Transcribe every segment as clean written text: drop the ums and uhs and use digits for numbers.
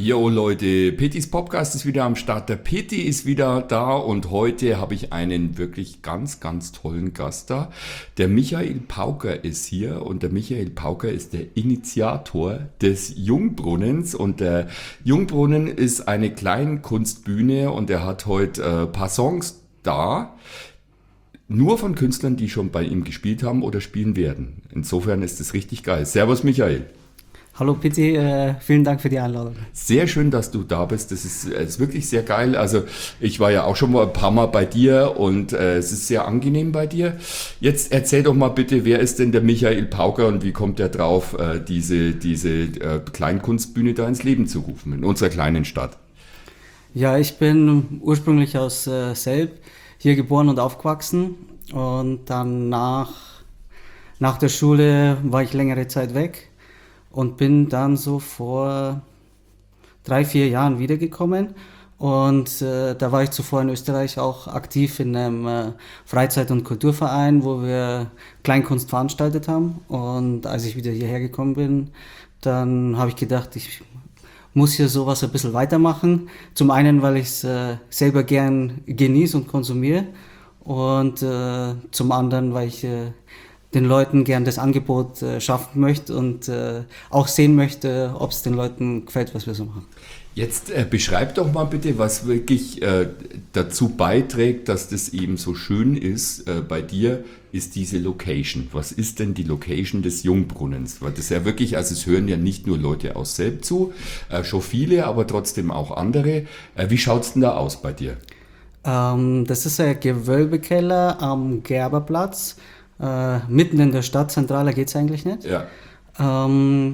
Jo Leute, Petis Podcast ist wieder am Start. Der Peti ist wieder da und heute habe ich einen wirklich ganz, ganz tollen Gast da. Der Michael Pauker ist hier und der Michael Pauker ist der Initiator des Jungbrunnens und der Jungbrunnen ist eine Kleinkunstbühne und er hat heute ein paar Songs da. Nur von Künstlern, die schon bei ihm gespielt haben oder spielen werden. Insofern ist es richtig geil. Servus Michael. Hallo Peti, vielen Dank für die Einladung. Sehr schön, dass du da bist. Das ist wirklich sehr geil. Also ich war ja auch schon mal ein paar Mal bei dir und es ist sehr angenehm bei dir. Jetzt erzähl doch mal bitte, wer ist denn der Michael Pauker und wie kommt er drauf, diese Kleinkunstbühne da ins Leben zu rufen in unserer kleinen Stadt? Ja, ich bin ursprünglich aus Selb, hier geboren und aufgewachsen und dann nach der Schule war ich längere Zeit weg. Und bin dann so vor 3-4 Jahren wiedergekommen und da war ich zuvor in Österreich auch aktiv in einem Freizeit- und Kulturverein, wo wir Kleinkunst veranstaltet haben. Und als ich wieder hierher gekommen bin, dann habe ich gedacht, ich muss hier sowas ein bisschen weitermachen. Zum einen, weil ich es selber gern genieße und konsumiere und zum anderen, weil ich den Leuten gern das Angebot schaffen möchte und auch sehen möchte, ob es den Leuten gefällt, was wir so machen. Jetzt beschreib doch mal bitte, was wirklich dazu beiträgt, dass das eben so schön ist bei dir, ist diese Location. Was ist denn die Location des Jungbrunnens? Weil das ja wirklich, also es hören ja nicht nur Leute aus Selb zu, schon viele, aber trotzdem auch andere. Wie schaut's denn da aus bei dir? Das ist ein Gewölbekeller am Gerberplatz. Mitten in der Stadt, zentraler geht's eigentlich nicht. Ja. Und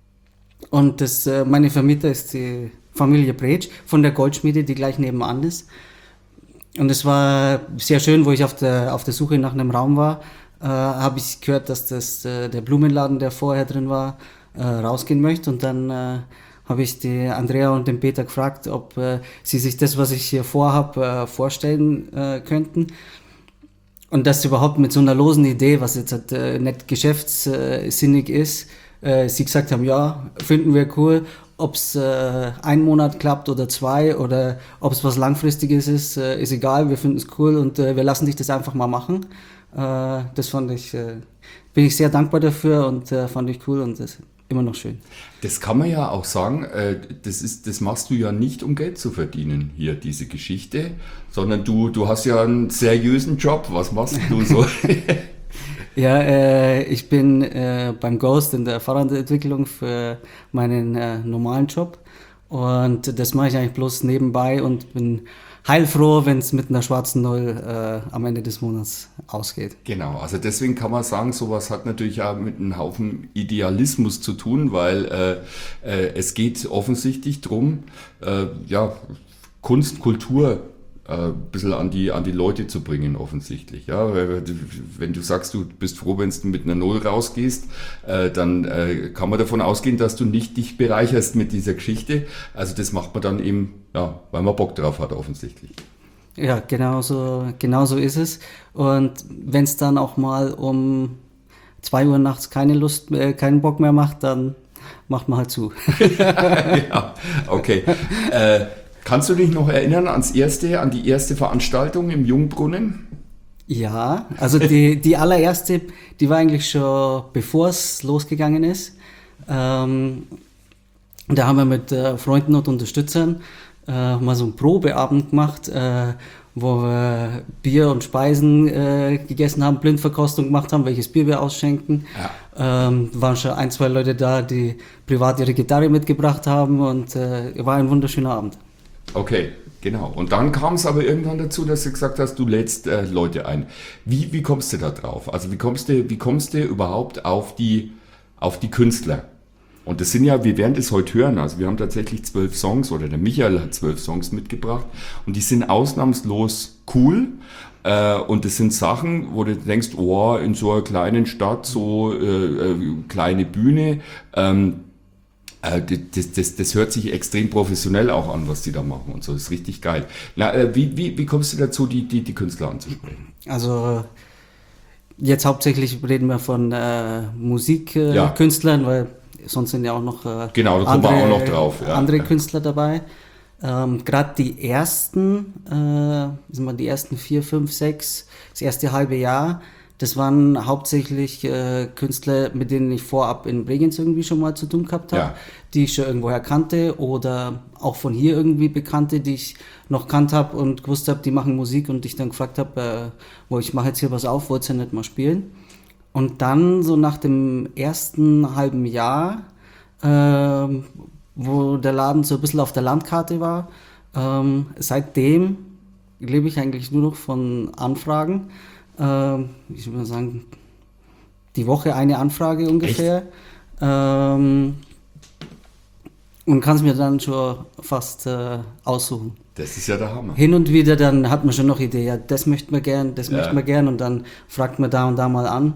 meine Vermieter ist die Familie Bretsch von der Goldschmiede, die gleich nebenan ist. Und es war sehr schön, wo ich auf der Suche nach einem Raum war, habe ich gehört, dass der Blumenladen, der vorher drin war, rausgehen möchte. Und dann habe ich die Andrea und den Peter gefragt, ob sie sich das, was ich hier vorhabe, vorstellen könnten. Und das überhaupt mit so einer losen Idee, was jetzt halt nicht geschäftssinnig ist, sie gesagt haben, ja, finden wir cool, ob es 1 Monat klappt oder 2 oder ob es was Langfristiges ist egal, wir finden es cool und wir lassen dich das einfach mal machen. Das bin ich sehr dankbar dafür und fand ich cool und das immer noch schön. Das kann man ja auch sagen, das machst du ja nicht, um Geld zu verdienen, hier diese Geschichte, sondern du hast ja einen seriösen Job. Was machst du so? Ja, ich bin beim Ghost in der Fahrradentwicklung für meinen normalen Job und das mache ich eigentlich bloß nebenbei und bin heilfroh, wenn es mit einer schwarzen Null am Ende des Monats ausgeht. Genau, also deswegen kann man sagen, sowas hat natürlich auch mit einem Haufen Idealismus zu tun, weil es geht offensichtlich drum, Kunst, Kultur ein bisschen an die Leute zu bringen, offensichtlich. Ja, wenn du sagst, du bist froh, wenn du mit einer Null rausgehst, dann kann man davon ausgehen, dass du nicht dich bereicherst mit dieser Geschichte. Also das macht man dann eben, ja, weil man Bock drauf hat, offensichtlich. Ja, genau so ist es. Und wenn es dann auch mal um 2 Uhr nachts keinen Bock mehr macht, dann macht man halt zu. Ja, okay. Kannst du dich noch erinnern an die erste Veranstaltung im Jungbrunnen? Ja, also die allererste, die war eigentlich schon bevor es losgegangen ist. Da haben wir mit Freunden und Unterstützern mal so einen Probeabend gemacht, wo wir Bier und Speisen gegessen haben, Blindverkostung gemacht haben, welches Bier wir ausschenken. Ja. Waren schon 1-2 Leute da, die privat ihre Gitarre mitgebracht haben und war ein wunderschöner Abend. Okay, genau. Und dann kam es aber irgendwann dazu, dass du gesagt hast, du lädst Leute ein. Wie kommst du da drauf? Also wie kommst du überhaupt auf die Künstler? Und das sind ja, wir werden das heute hören, also wir haben tatsächlich 12 Songs oder der Michael hat 12 Songs mitgebracht und die sind ausnahmslos cool. Und das sind Sachen, wo du denkst, oh, in so einer kleinen Stadt, so kleine Bühne, das hört sich extrem professionell auch an, was die da machen und so. Das ist richtig geil. Na, wie kommst du dazu, die Künstler anzusprechen? Also jetzt hauptsächlich reden wir von Musikkünstlern, weil sonst sind ja auch noch genau, da kommen wir auch noch drauf. Ja. Andere Künstler dabei. Gerade die ersten 4, 5, 6, das erste halbe Jahr, das waren hauptsächlich Künstler, mit denen ich vorab in Bregenz irgendwie schon mal zu tun gehabt habe, die ich schon irgendwoher kannte oder auch von hier irgendwie Bekannte, die ich noch kannt habe und gewusst habe, die machen Musik und ich dann gefragt habe, ich mache jetzt hier was auf, wollt ihr nicht mal spielen? Und dann so nach dem ersten halben Jahr, wo der Laden so ein bisschen auf der Landkarte war, seitdem lebe ich eigentlich nur noch von Anfragen. Ich würde mal sagen, die Woche eine Anfrage ungefähr. Und kann es mir dann schon fast aussuchen. Das ist ja der Hammer. Hin und wieder dann hat man schon noch Idee, ja, das möchte man gern, möchte man gern und dann fragt man da und da mal an.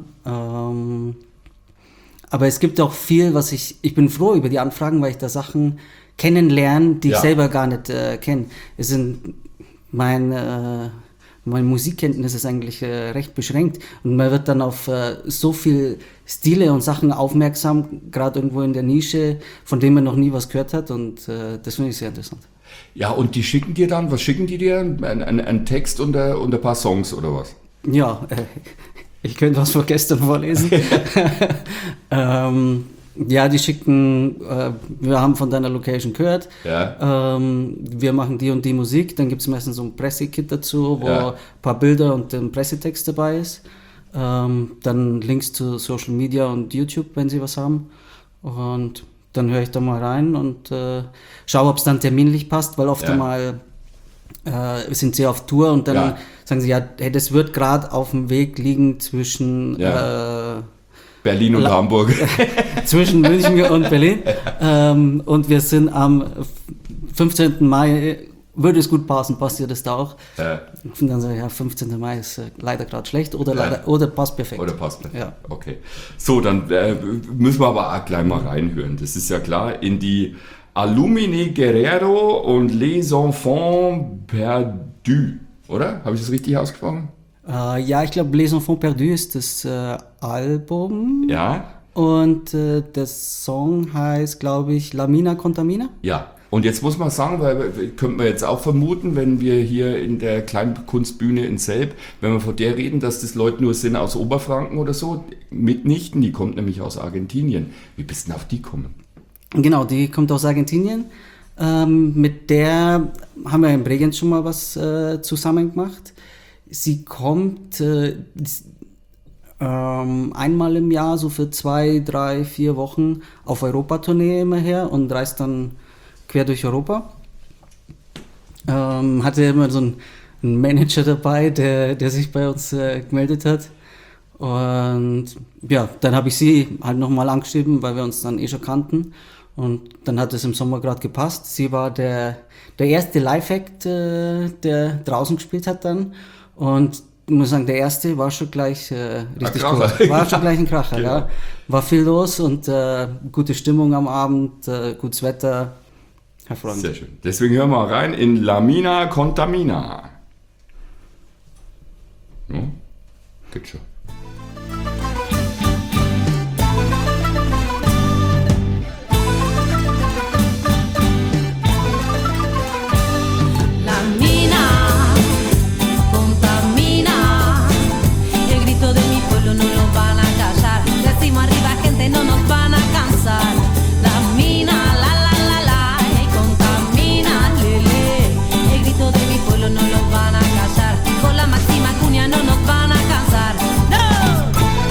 Aber es gibt auch viel, ich bin froh über die Anfragen, weil ich da Sachen kennenlerne, die ich selber gar nicht kenne. Es sind meine Musikkenntnis ist eigentlich recht beschränkt und man wird dann auf so viel Stile und Sachen aufmerksam, gerade irgendwo in der Nische, von denen man noch nie was gehört hat und das finde ich sehr interessant. Ja, und die schicken dir dann, was schicken die dir? Ein Text und ein paar Songs oder was? Ja, ich könnte was von gestern vorlesen. Ja, die schicken, wir haben von deiner Location gehört, wir machen die und die Musik, dann gibt es meistens so ein Pressekit dazu, wo ein paar Bilder und ein Pressetext dabei ist, dann Links zu Social Media und YouTube, wenn sie was haben und dann höre ich da mal rein und schaue, ob es dann terminlich passt, weil oft einmal sind sie auf Tour und dann sagen sie, ja, hey, das wird gerade auf dem Weg liegen zwischen Berlin und Hamburg. Zwischen München und Berlin. Und wir sind am 15. Mai, würde es gut passen, passt dir das da auch? Und dann sage ich, 15. Mai ist leider gerade schlecht oder passt perfekt. Oder passt perfekt, okay. So, dann müssen wir aber auch gleich mal reinhören. Das ist ja klar, in die Alumni Guerrero und Les Enfants Perdus, oder? Habe ich das richtig ausgesprochen? Ja, ich glaube, Les Enfants Perdus ist das Album. Ja. Und der Song heißt, glaube ich, La Mina Contamina. Ja. Und jetzt muss man sagen, weil könnte man jetzt auch vermuten, wenn wir hier in der Kleinkunstbühne in Selb, wenn wir von der reden, dass das Leute nur sind aus Oberfranken oder so, mitnichten, die kommt nämlich aus Argentinien. Wie bist du denn auf die gekommen? Genau, die kommt aus Argentinien. Mit der haben wir in Bregenz schon mal was zusammen gemacht. Sie kommt einmal im Jahr, so für 2, 3, 4 Wochen auf Europatournee immer her und reist dann quer durch Europa. Hatte immer so einen Manager dabei, der sich bei uns gemeldet hat. Und ja, dann habe ich sie halt nochmal angeschrieben, weil wir uns dann schon kannten. Und dann hat es im Sommer gerade gepasst. Sie war der erste Live-Act, der draußen gespielt hat dann. Und ich muss sagen, der erste war schon gleich richtig cool. War schon gleich ein Kracher, genau. Ja. War viel los und gute Stimmung am Abend, gutes Wetter. Hervorragend. Sehr schön. Deswegen hören wir rein in La Mina Contamina. Ja, geht schon. No nos van a cansar. La mina, la la la la, y contamina, lele. El grito de mi pueblo no los van a callar. Con la máxima cuña no nos van a cansar. No.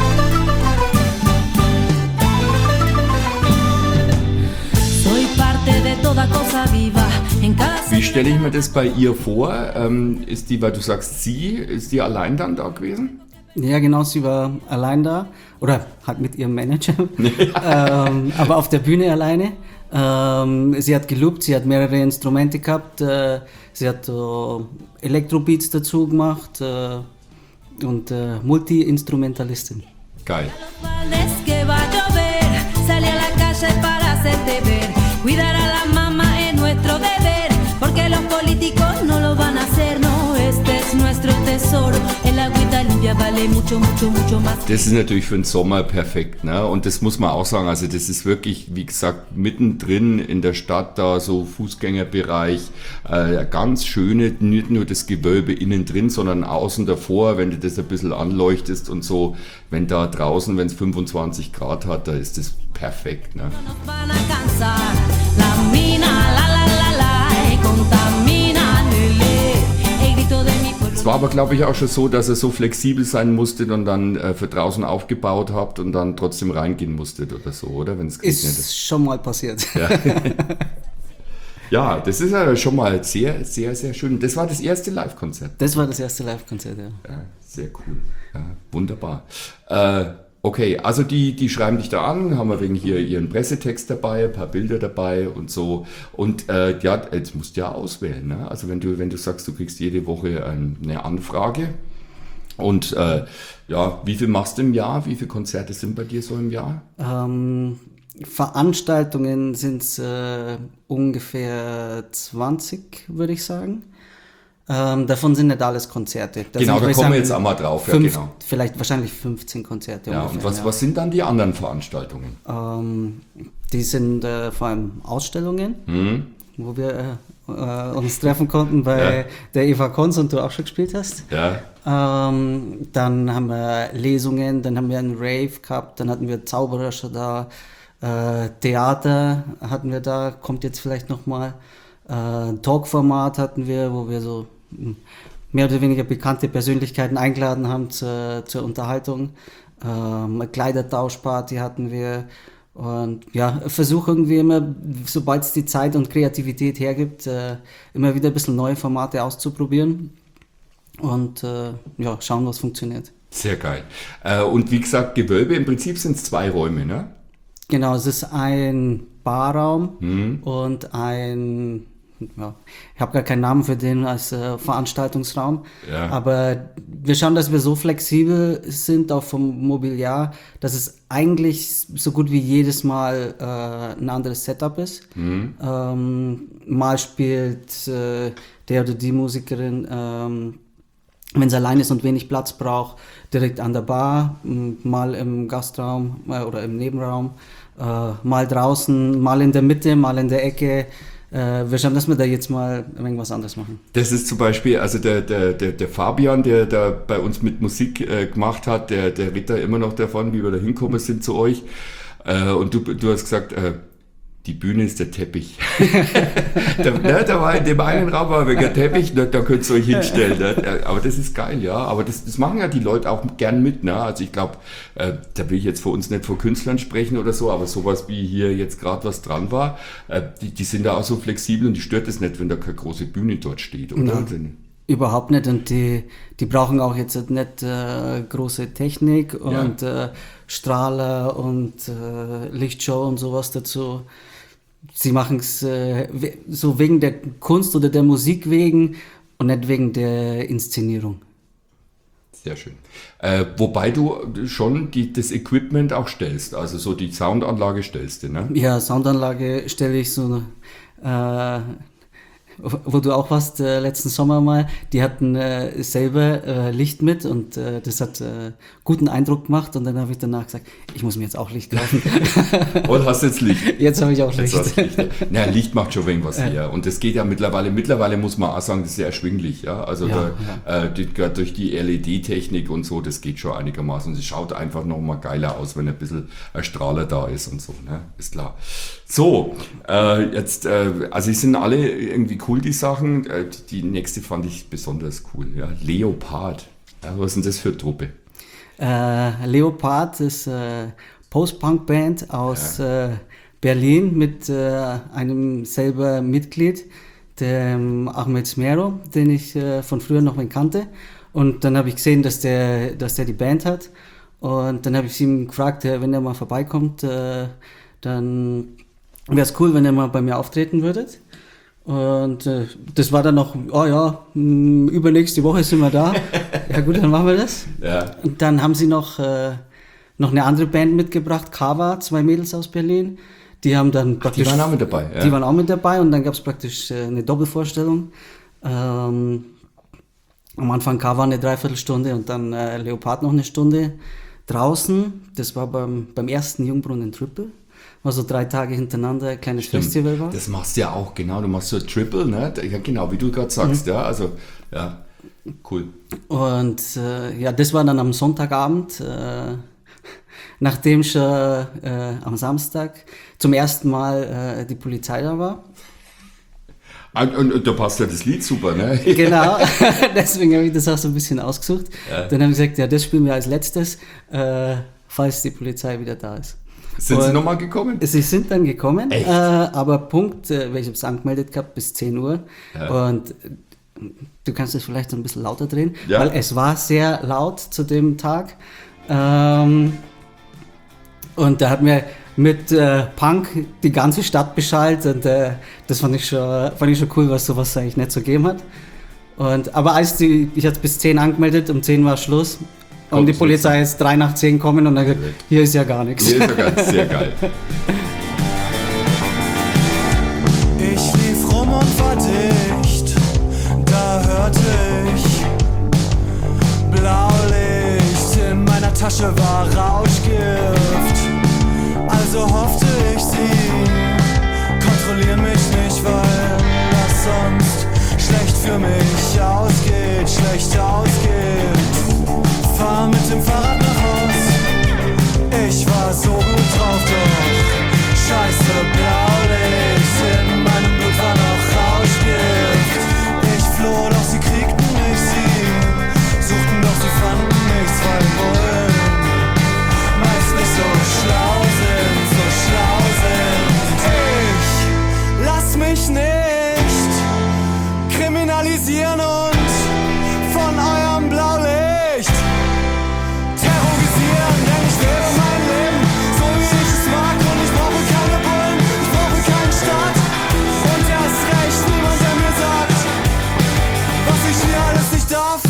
Soy parte de toda cosa viva. Wie stelle ich mir das bei ihr vor? Ist die, weil du sagst sie, ist die allein dann da gewesen? Ja, genau, sie war allein da oder halt mit ihrem Manager, aber auf der Bühne alleine. Sie hat geloopt, sie hat mehrere Instrumente gehabt, sie hat Elektrobeats dazu gemacht und Multi-Instrumentalistin. Geil. Cuidar a la mamá es nuestro deber, porque los políticos no lo van a hacer, no, este es nuestro tesoro, el agüita limpia. lluvia vale mucho, mucho, mucho más. Das ist natürlich für den Sommer perfekt, ne? Und das muss man auch sagen, also das ist wirklich, wie gesagt, mittendrin in der Stadt, da so Fußgängerbereich, ganz schöne, nicht nur das Gewölbe innen drin, sondern außen davor, wenn du das ein bisschen anleuchtest und so, wenn da draußen, wenn es 25 Grad hat, da ist das perfekt, ne? No nos van a cansar. La mina, la la la la, contamina, lele. El grito de mi pueblo. Es war aber, glaube ich, auch schon so, dass er so flexibel sein musste und dann für draußen aufgebaut habt und dann trotzdem reingehen musstet oder so, oder? Wenn es geregnet Ist schon mal passiert. Ja, das ist ja schon mal sehr, sehr, sehr schön. Das war das erste Live-Konzert. Das war das erste Live-Konzert, ja. Ja, sehr cool. Ja, wunderbar. Okay, also die schreiben dich da an, haben wir wegen hier ihren Pressetext dabei, ein paar Bilder dabei und so. Und ja, jetzt musst du ja auswählen. Ne? Also wenn du sagst, du kriegst jede Woche eine Anfrage und ja, wie viel machst du im Jahr? Wie viele Konzerte sind bei dir so im Jahr? Veranstaltungen sind es ungefähr 20, würde ich sagen. Davon sind nicht alles Konzerte. Genau, da kommen wir jetzt auch mal drauf. Ja, genau. Vielleicht wahrscheinlich 15 Konzerte. Ja, ungefähr, und was sind dann die anderen Veranstaltungen? Die sind vor allem Ausstellungen, wo wir uns treffen konnten bei der Eva Kons und du auch schon gespielt hast. Ja. Dann haben wir Lesungen, dann haben wir einen Rave gehabt, dann hatten wir Zauberer schon da, Theater hatten wir da, kommt jetzt vielleicht nochmal. Talkformat hatten wir, wo wir so mehr oder weniger bekannte Persönlichkeiten eingeladen haben zur Unterhaltung. Eine Kleidertauschparty hatten wir. Und ja, versuche irgendwie immer, sobald es die Zeit und Kreativität hergibt, immer wieder ein bisschen neue Formate auszuprobieren und ja, schauen, was funktioniert. Sehr geil. Und wie gesagt, Gewölbe, im Prinzip sind es 2 Räume, ne? Genau, es ist ein Barraum und ein, ja, ich habe gar keinen Namen für den als Veranstaltungsraum, aber wir schauen, dass wir so flexibel sind, auch vom Mobiliar, dass es eigentlich so gut wie jedes Mal ein anderes Setup ist. Mal spielt der oder die Musikerin, wenn sie allein ist und wenig Platz braucht, direkt an der Bar, mal im Gastraum oder im Nebenraum, mal draußen, mal in der Mitte, mal in der Ecke. Wir schauen, dass wir da jetzt mal irgendwas anderes machen. Das ist zum Beispiel, also der Fabian, der da bei uns mit Musik gemacht hat, der redet da immer noch davon, wie wir da hinkommen sind zu euch. Und du hast gesagt, die Bühne ist der Teppich. Da war in dem einen Raum war der Teppich, da könnt ihr euch hinstellen. Ne? Aber das ist geil, ja. Aber das machen ja die Leute auch gern mit. Ne? Also ich glaube, da will ich jetzt für uns nicht vor Künstlern sprechen oder so, aber sowas wie hier jetzt gerade was dran war, die sind da auch so flexibel und die stört es nicht, wenn da keine große Bühne dort steht, oder? Ja. Überhaupt nicht, und die brauchen auch jetzt nicht große Technik und Strahler und Lichtshow und sowas dazu. Sie machen es so wegen der Kunst oder der Musik wegen und nicht wegen der Inszenierung. Sehr schön. Wobei du schon das Equipment auch stellst, also so die Soundanlage stellst du, ne? Ja, Soundanlage stelle ich so, wo du auch warst letzten Sommer mal, die hatten selber Licht mit und das hat guten Eindruck gemacht, und dann habe ich danach gesagt, ich muss mir jetzt auch Licht kaufen. Und hast jetzt Licht? Jetzt habe ich auch Licht. Ja, Licht macht schon irgendwas her, und das geht ja mittlerweile muss man auch sagen, das ist sehr erschwinglich, ja, also durch die LED-Technik und so, das geht schon einigermaßen, es schaut einfach nochmal geiler aus, wenn ein bisschen ein Strahler da ist und so, ne, ist klar. So, jetzt, also es sind alle irgendwie cool, die Sachen. Die nächste fand ich besonders cool. Ja. Leopard. Ja, was ist denn das für eine Truppe? Leopard ist Post-Punk-Band aus Berlin mit einem selber Mitglied, dem Ahmed Smero, den ich von früher noch kannte. Und dann habe ich gesehen, dass der die Band hat. Und dann habe ich ihn gefragt, wenn er mal vorbeikommt, dann wäre es cool, wenn ihr mal bei mir auftreten würdet. Und das war dann noch, übernächste Woche sind wir da. Ja gut, dann machen wir das. Ja. Und dann haben sie noch eine andere Band mitgebracht, Kava, 2 Mädels aus Berlin. Die haben dann praktisch... Die waren auch mit dabei. Ja. Die waren auch mit dabei, und dann gab es praktisch eine Doppelvorstellung. Am Anfang K war eine Dreiviertelstunde und dann Leopard noch eine Stunde draußen. Das war beim ersten Jungbrunnen Triple. War so 3 Tage hintereinander ein kleines Festival war. Das machst du ja auch, genau. Du machst so ein Triple, ne? Ja, genau, wie du gerade sagst, ja. Also, ja, cool. Und das war dann am Sonntagabend, nachdem schon am Samstag zum ersten Mal die Polizei da war. Und da passt ja das Lied super, ne? Genau, deswegen habe ich das auch so ein bisschen ausgesucht. Ja. Dann habe ich gesagt, ja, das spielen wir als letztes, falls die Polizei wieder da ist. Sind sie nochmal gekommen? Sie sind dann gekommen, Echt? aber Punkt, weil ich habe es angemeldet gehabt, bis 10 Uhr. Ja. Und du kannst es vielleicht so ein bisschen lauter drehen, Ja. weil es war sehr laut zu dem Tag. Und da hat mir mit Punk die ganze Stadt beschallt und das fand ich schon cool, was sowas eigentlich nicht so gegeben hat. Aber ich hatte bis 10 angemeldet, um 10 war Schluss. Und Kommt die Polizei ist 3 nach 10 kommen und dann gesagt, hier ist ja gar nichts. Nee, ist ja ganz sehr geil. Ich lief rum und war dicht, da hörte ich Blaulicht, in meiner Tasche war Rauschgift. Also hoffte ich, sie kontrollieren mich nicht, weil das sonst schlecht für mich ausgeht, schlecht ausgeht. Fahr mit dem Fahrrad nach Haus, ich war so gut drauf, doch scheiße Blaulicht, in meinem Blut war noch Rauschgift. Ich floh, doch sie kriegten nicht, sie suchten, doch sie fanden nichts, weil Bullen meist nicht so schlau sind, so schlau sind. Ich lass mich nicht kriminalisieren und von eurem Blaulicht terrorisieren, denn ich lebe mein Leben so wie ich es mag und ich brauche keine Bullen, ich brauche keinen Staat und erst recht niemand, der mir sagt, was ich hier alles nicht darf.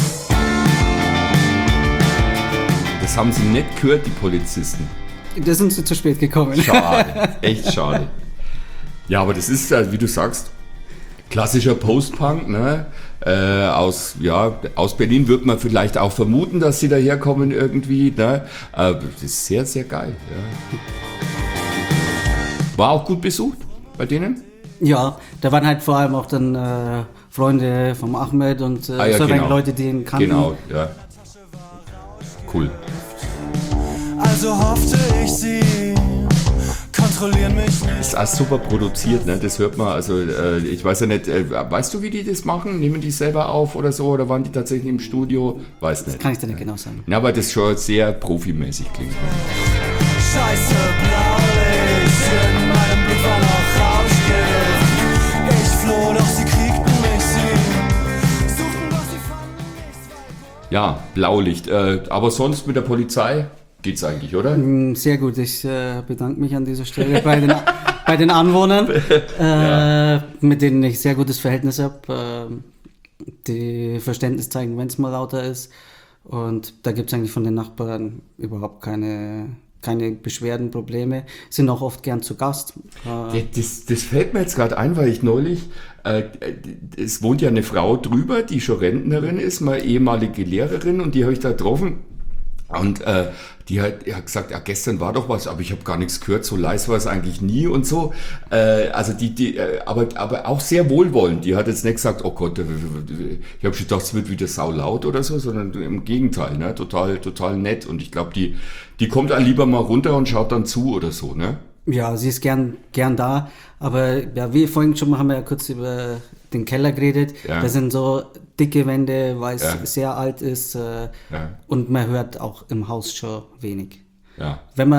Das haben sie nicht gehört, die Polizisten. Da sind sie zu spät gekommen. Schade, echt schade. Ja, aber das ist, wie du sagst, klassischer Post-Punk, ne? Aus Berlin wird man vielleicht auch vermuten, dass sie daherkommen irgendwie, ne? Das ist sehr, sehr geil. Ja. War auch gut besucht bei denen? Ja, da waren halt vor allem auch dann Freunde vom Ahmed und so genau. Leute, die ihn kannten. Genau, ja. Cool. Also hoffte ich, sie kontrollieren mich nicht. Das ist auch super produziert, ne? Das hört man, also ich weiß ja nicht, weißt du, wie die das machen? Nehmen die selber auf oder so, oder waren die tatsächlich im Studio? Weiß nicht. Kann ich dir nicht genau sagen. Ja, aber das schon sehr profimäßig klingt. Ne? Scheiße Blaulicht, in meinem Blut war noch Rauschgift. Ich floh, doch sie kriegten mich, sie suchten, doch sie fanden nichts. Ja, Blaulicht. Aber sonst mit der Polizei geht's eigentlich, oder? Sehr gut, ich bedanke mich an dieser Stelle bei den Anwohnern, mit denen ich sehr gutes Verhältnis habe, die Verständnis zeigen, wenn es mal lauter ist. Und da gibt es eigentlich von den Nachbarn überhaupt keine Beschwerden, Probleme. Sind auch oft gern zu Gast. Das fällt mir jetzt gerade ein, weil ich neulich, es wohnt ja eine Frau drüber, die schon Rentnerin ist, mal ehemalige Lehrerin, und die habe ich da getroffen. Und die hat gesagt, ja, gestern war doch was, aber ich habe gar nichts gehört, so leise war es eigentlich nie und so. Also aber auch sehr wohlwollend. Die hat jetzt nicht gesagt, oh Gott, ich habe schon gedacht, es wird wieder saulaut oder so, sondern im Gegenteil, ne? Total nett. Und ich glaube, die kommt auch lieber mal runter und schaut dann zu oder so, ne? Ja, sie ist gern da, aber ja, wie vorhin schon mal haben wir ja kurz über den Keller geredet. Ja. Da sind so dicke Wände, weil es Ja. sehr alt ist und man hört auch im Haus schon wenig. Ja. Wenn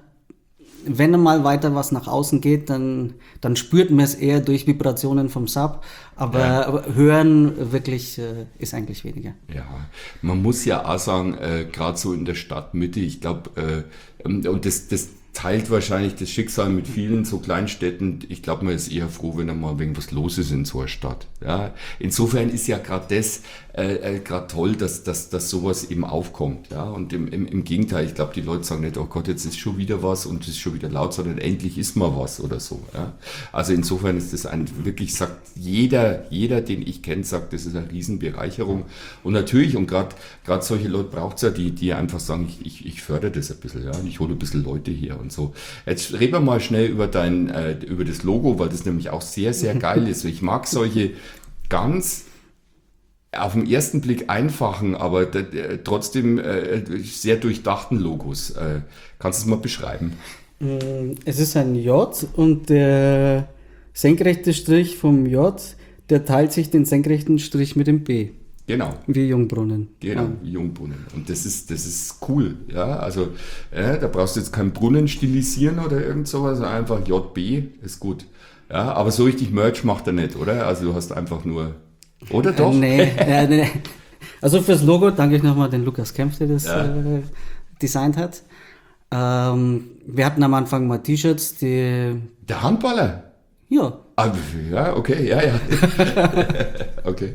mal weiter was nach außen geht, dann spürt man es eher durch Vibrationen vom Sub, aber hören wirklich ist eigentlich weniger. Ja, man muss ja auch sagen, gerade so in der Stadtmitte, ich glaube, und das teilt wahrscheinlich das Schicksal mit vielen so Kleinstädten. Ich glaube, man ist eher froh, wenn da mal irgendwas los ist in so einer Stadt. Ja, insofern ist ja gerade das gerade toll, dass sowas eben aufkommt. Ja, und im Gegenteil, ich glaube, die Leute sagen nicht, oh Gott, jetzt ist schon wieder was und es ist schon wieder laut, sondern endlich ist mal was oder so. Ja. Also insofern ist das wirklich, sagt jeder, den ich kenne, sagt, das ist eine Riesenbereicherung. Und natürlich, und gerade solche Leute braucht es ja, die einfach sagen, ich fördere das ein bisschen, ja, und ich hole ein bisschen Leute her und so. Jetzt reden wir mal schnell über über das Logo, weil das nämlich auch sehr, sehr geil ist. Ich mag solche ganz auf den ersten Blick einfachen, aber trotzdem sehr durchdachten Logos. Kannst du es mal beschreiben? Es ist ein J und der senkrechte Strich vom J, der teilt sich den senkrechten Strich mit dem B. Genau. Wie Jungbrunnen. Genau, ja. Wie Jungbrunnen. Und das ist cool. Ja, also da brauchst du jetzt keinen Brunnen stilisieren oder irgend sowas, einfach JB ist gut. Ja, aber so richtig Merch macht er nicht, oder? Also du hast einfach nur, oder doch? Nee. Also fürs Logo danke ich nochmal den Lukas Kempf, der das designt hat. Wir hatten am Anfang mal T-Shirts, die... Der Handballer? Ja. Ah, ja, okay, ja. Okay.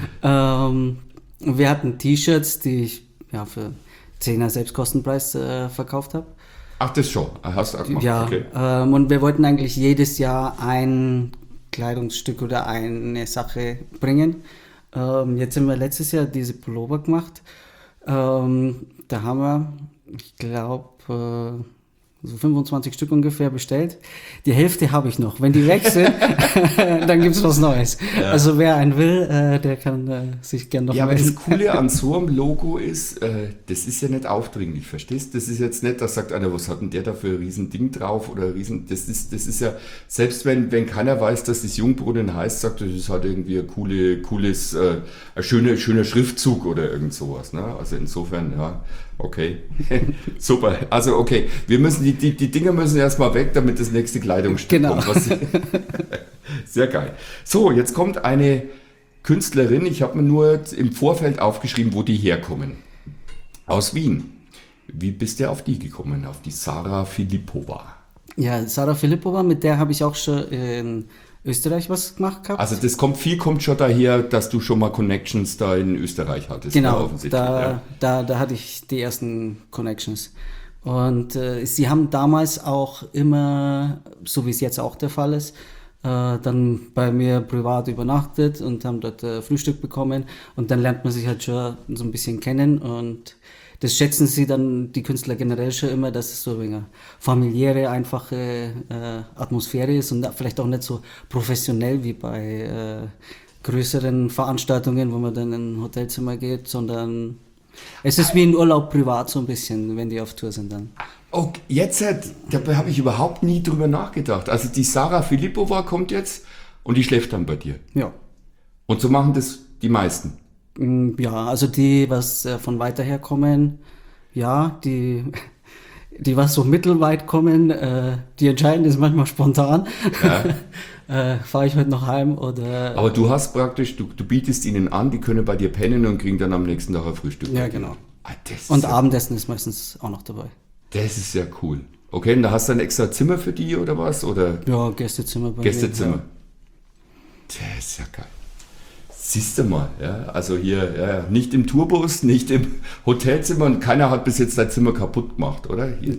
Wir hatten T-Shirts, die ich für 10er Selbstkostenpreis verkauft habe. Ach, das schon. Hast du auch gemacht? Ja, okay. Und wir wollten eigentlich jedes Jahr ein Kleidungsstück oder eine Sache bringen. Jetzt haben wir letztes Jahr diese Pullover gemacht. Da haben wir, ich glaube, so 25 Stück ungefähr bestellt. Die Hälfte habe ich noch. Wenn die weg sind, dann gibt es was Neues. Ja. Also wer einen will, der kann sich gerne noch melden. Ja, aber das Coole an so einem Logo ist, das ist ja nicht aufdringlich, verstehst? Das ist jetzt nicht, da sagt einer, was hat denn der da für ein Riesending drauf oder das ist ja, selbst wenn keiner weiß, dass das Jungbrunnen heißt, sagt er, das ist halt irgendwie ein cooles, ein schöner Schriftzug oder irgend sowas. Ne? Also insofern, ja. Okay, super. Also okay, wir müssen die Dinger müssen erstmal weg, damit das nächste Kleidungsstück kommt. Sehr geil. So, jetzt kommt eine Künstlerin, ich habe mir nur im Vorfeld aufgeschrieben, wo die herkommen. Aus Wien. Wie bist du auf die gekommen, auf die Sarah Filipova? Ja, Sarah Filipova, mit der habe ich auch schon in Österreich was gemacht gehabt. Also das kommt schon daher, dass du schon mal Connections da in Österreich hattest. Genau, da hatte ich die ersten Connections. Und sie haben damals auch immer, so wie es jetzt auch der Fall ist, dann bei mir privat übernachtet und haben dort Frühstück bekommen. Und dann lernt man sich halt schon so ein bisschen kennen und das schätzen sie dann, die Künstler generell schon immer, dass es so eine familiäre, einfache Atmosphäre ist und vielleicht auch nicht so professionell wie bei größeren Veranstaltungen, wo man dann in ein Hotelzimmer geht, sondern es ist wie ein Urlaub privat so ein bisschen, wenn die auf Tour sind dann. Okay, da habe ich überhaupt nie drüber nachgedacht. Also die Sarah Filipova kommt jetzt und die schläft dann bei dir. Ja. Und so machen das die meisten. Ja, also die, was von weiter her kommen, ja, die was so mittelweit kommen, die entscheiden das manchmal spontan. Ja. Fahre ich heute noch heim oder... Aber du hast praktisch, du bietest ihnen an, die können bei dir pennen und kriegen dann am nächsten Tag ein Frühstück. Ja, genau. Und Abendessen ist meistens auch noch dabei. Das ist ja cool. Okay, und da hast du ein extra Zimmer für die oder was? Oder? Ja, Gästezimmer bei Gästezimmer. Ja. Das ist ja geil. Siehst du mal, ja, also hier, nicht im Tourbus, nicht im Hotelzimmer und keiner hat bis jetzt dein Zimmer kaputt gemacht, oder? Nee.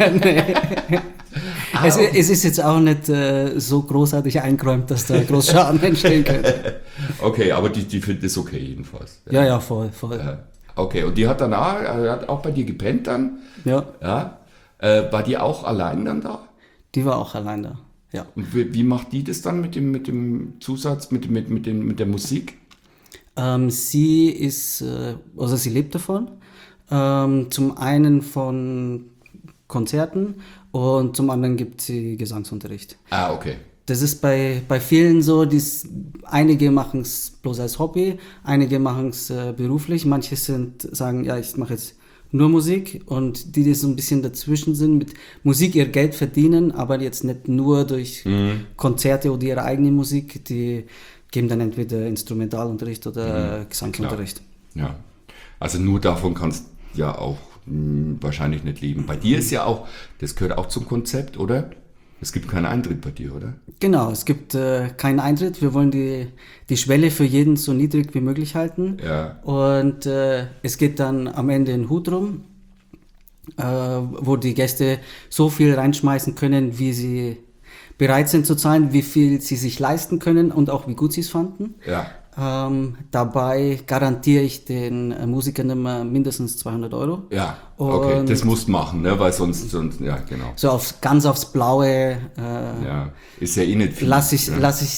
Es ist jetzt auch nicht so großartig eingeräumt, dass da groß Schaden entstehen könnte. Okay, aber die findet es okay jedenfalls. Ja, voll. Okay, und die hat danach, hat auch bei dir gepennt dann? Ja. War die auch allein dann da? Die war auch allein da. Ja. Und wie macht die das dann mit dem Zusatz, mit der Musik? Sie ist, also sie lebt davon. Zum einen von Konzerten und zum anderen gibt sie Gesangsunterricht. Ah, okay. Das ist bei vielen so, einige machen es bloß als Hobby, einige machen es beruflich, manche sagen, ja, ich mache jetzt nur Musik und die so ein bisschen dazwischen sind, mit Musik ihr Geld verdienen, aber jetzt nicht nur durch Konzerte oder ihre eigene Musik, die geben dann entweder Instrumentalunterricht oder Gesangsunterricht. Ja, also nur davon kannst du ja auch wahrscheinlich nicht leben. Bei dir ist ja auch, das gehört auch zum Konzept, oder? Es gibt keinen Eintritt bei dir, oder? Genau, es gibt keinen Eintritt. Wir wollen die Schwelle für jeden so niedrig wie möglich halten. Ja. Und es geht dann am Ende ein Hut rum, wo die Gäste so viel reinschmeißen können, wie sie bereit sind zu zahlen, wie viel sie sich leisten können und auch wie gut sie es fanden. Ja. Dabei garantiere ich den Musikern immer mindestens 200 €. Ja, okay, Und das musst du machen, ne? Weil sonst, ja, genau. so ganz aufs Blaue Ja, ist ja eh nicht viel. lass ich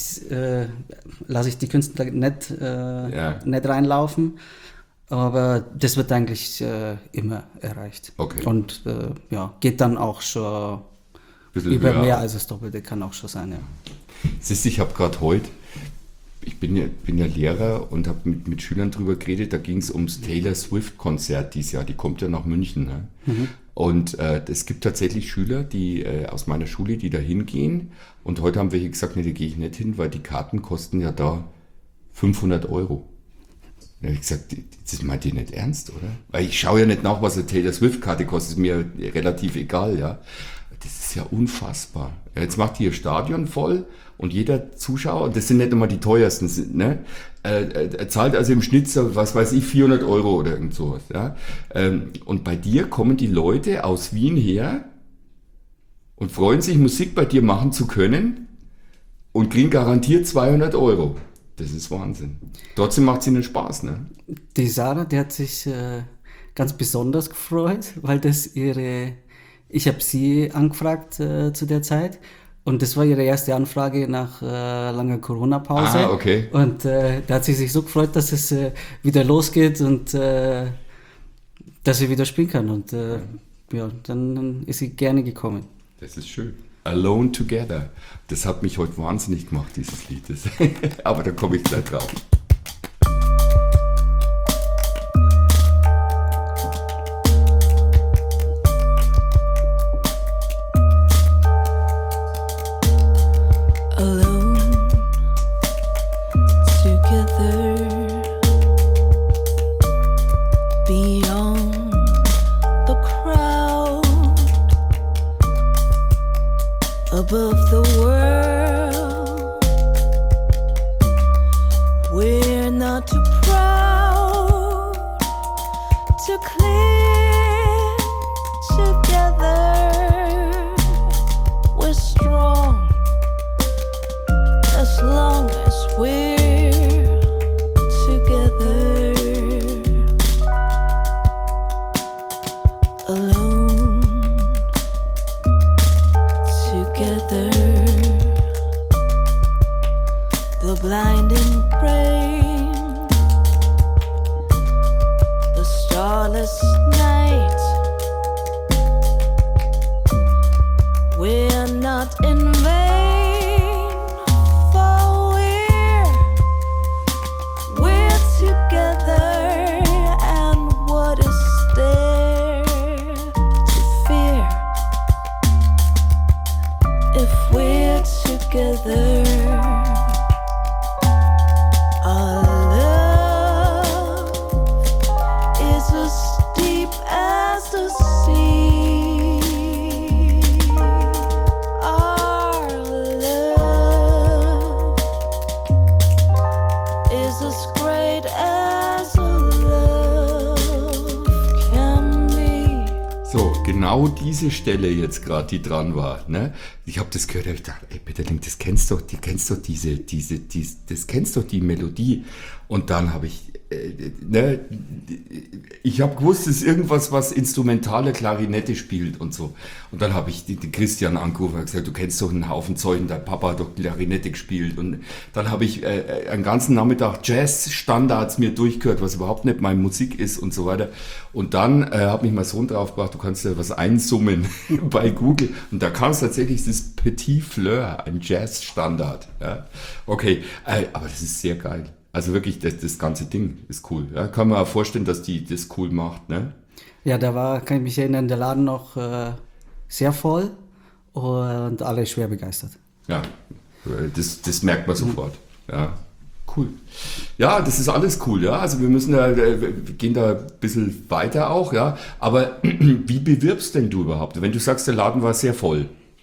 die Künstler nicht reinlaufen. Aber das wird eigentlich immer erreicht. Okay. Und geht dann auch schon Bisschen über höher. mehr als das Doppelte, kann auch schon sein, ja. Siehst du, ich habe gerade heute, ich bin ja Lehrer und habe mit Schülern drüber geredet, da ging es ums Taylor Swift-Konzert dieses Jahr, die kommt ja nach München. Ne? Und es gibt tatsächlich Schüler, die aus meiner Schule, die da hingehen, und heute haben welche gesagt, nee, da gehe ich nicht hin, weil die Karten kosten ja da 500 €. Da habe ich gesagt, das meint ihr nicht ernst, oder? Weil ich schaue ja nicht nach, was eine Taylor Swift-Karte kostet, ist mir relativ egal, ja. Das ist ja unfassbar. Ja, jetzt macht die ihr Stadion voll und jeder Zuschauer, und das sind nicht immer die teuersten, ne, zahlt also im Schnitt, so, was weiß ich, 400 € oder irgend sowas. Ja. Und bei dir kommen die Leute aus Wien her und freuen sich, Musik bei dir machen zu können und kriegen garantiert 200 €. Das ist Wahnsinn. Trotzdem macht es ihnen Spaß, ne? Die Sarah, die hat sich ganz besonders gefreut, weil ich habe sie angefragt zu der Zeit und das war ihre erste Anfrage nach langer Corona-Pause. Ah, okay. Und da hat sie sich so gefreut, dass es wieder losgeht und dass sie wieder spielen kann. Und dann ist sie gerne gekommen. Das ist schön. Alone Together. Das hat mich heute wahnsinnig gemacht, dieses Lied. Aber da komme ich gleich drauf. Alone, together, beyond the crowd, above the world. We're not too proud to cling together. We're strong as long as we're together. Alone, together. The blinding rain, the starless night. We're not in vain, for we're together, and what is there to fear if we're together? Our love is as deep as the sea. Our love is as great as a love can be. So, genau diese Stelle jetzt gerade, die dran war, ne? Ich habe das gehört, ich dachte, ey, Petterling, das kennst doch die Melodie. Und dann habe ich, ich habe gewusst, es ist irgendwas, was instrumentale Klarinette spielt und so. Und dann habe ich den Christian angerufen und gesagt, du kennst doch einen Haufen Zeug, dein Papa hat doch Klarinette gespielt. Und dann habe ich einen ganzen Nachmittag Jazz-Standards mir durchgehört, was überhaupt nicht meine Musik ist und so weiter. Und dann hat mich mein Sohn draufgebracht, du kannst ja was einsummen bei Google. Und da kam es tatsächlich, das Petit Fleur, ein Jazz-Standard. Ja. Okay, aber das ist sehr geil. Also wirklich, das ganze Ding ist cool. Ja. Kann man auch vorstellen, dass die das cool macht, ne? Ja, kann ich mich erinnern, der Laden noch sehr voll und alle schwer begeistert. Ja, das merkt man sofort. Ja, Cool. Ja, das ist alles cool, ja. Also wir müssen wir gehen da ein bisschen weiter auch, ja. Aber wie bewirbst denn du überhaupt? Wenn du sagst, der Laden war sehr voll,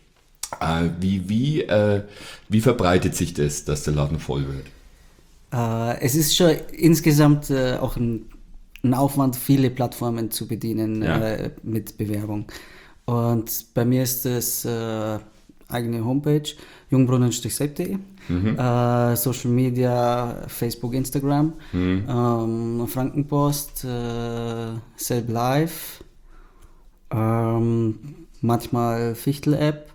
wie verbreitet sich das, dass der Laden voll wird? Es ist schon insgesamt auch ein Aufwand, viele Plattformen zu bedienen mit Bewerbung. Und bei mir ist es eigene Homepage, jungbrunnen-selb.de, Social Media, Facebook, Instagram, Frankenpost, Selb Live, manchmal Fichtel-App.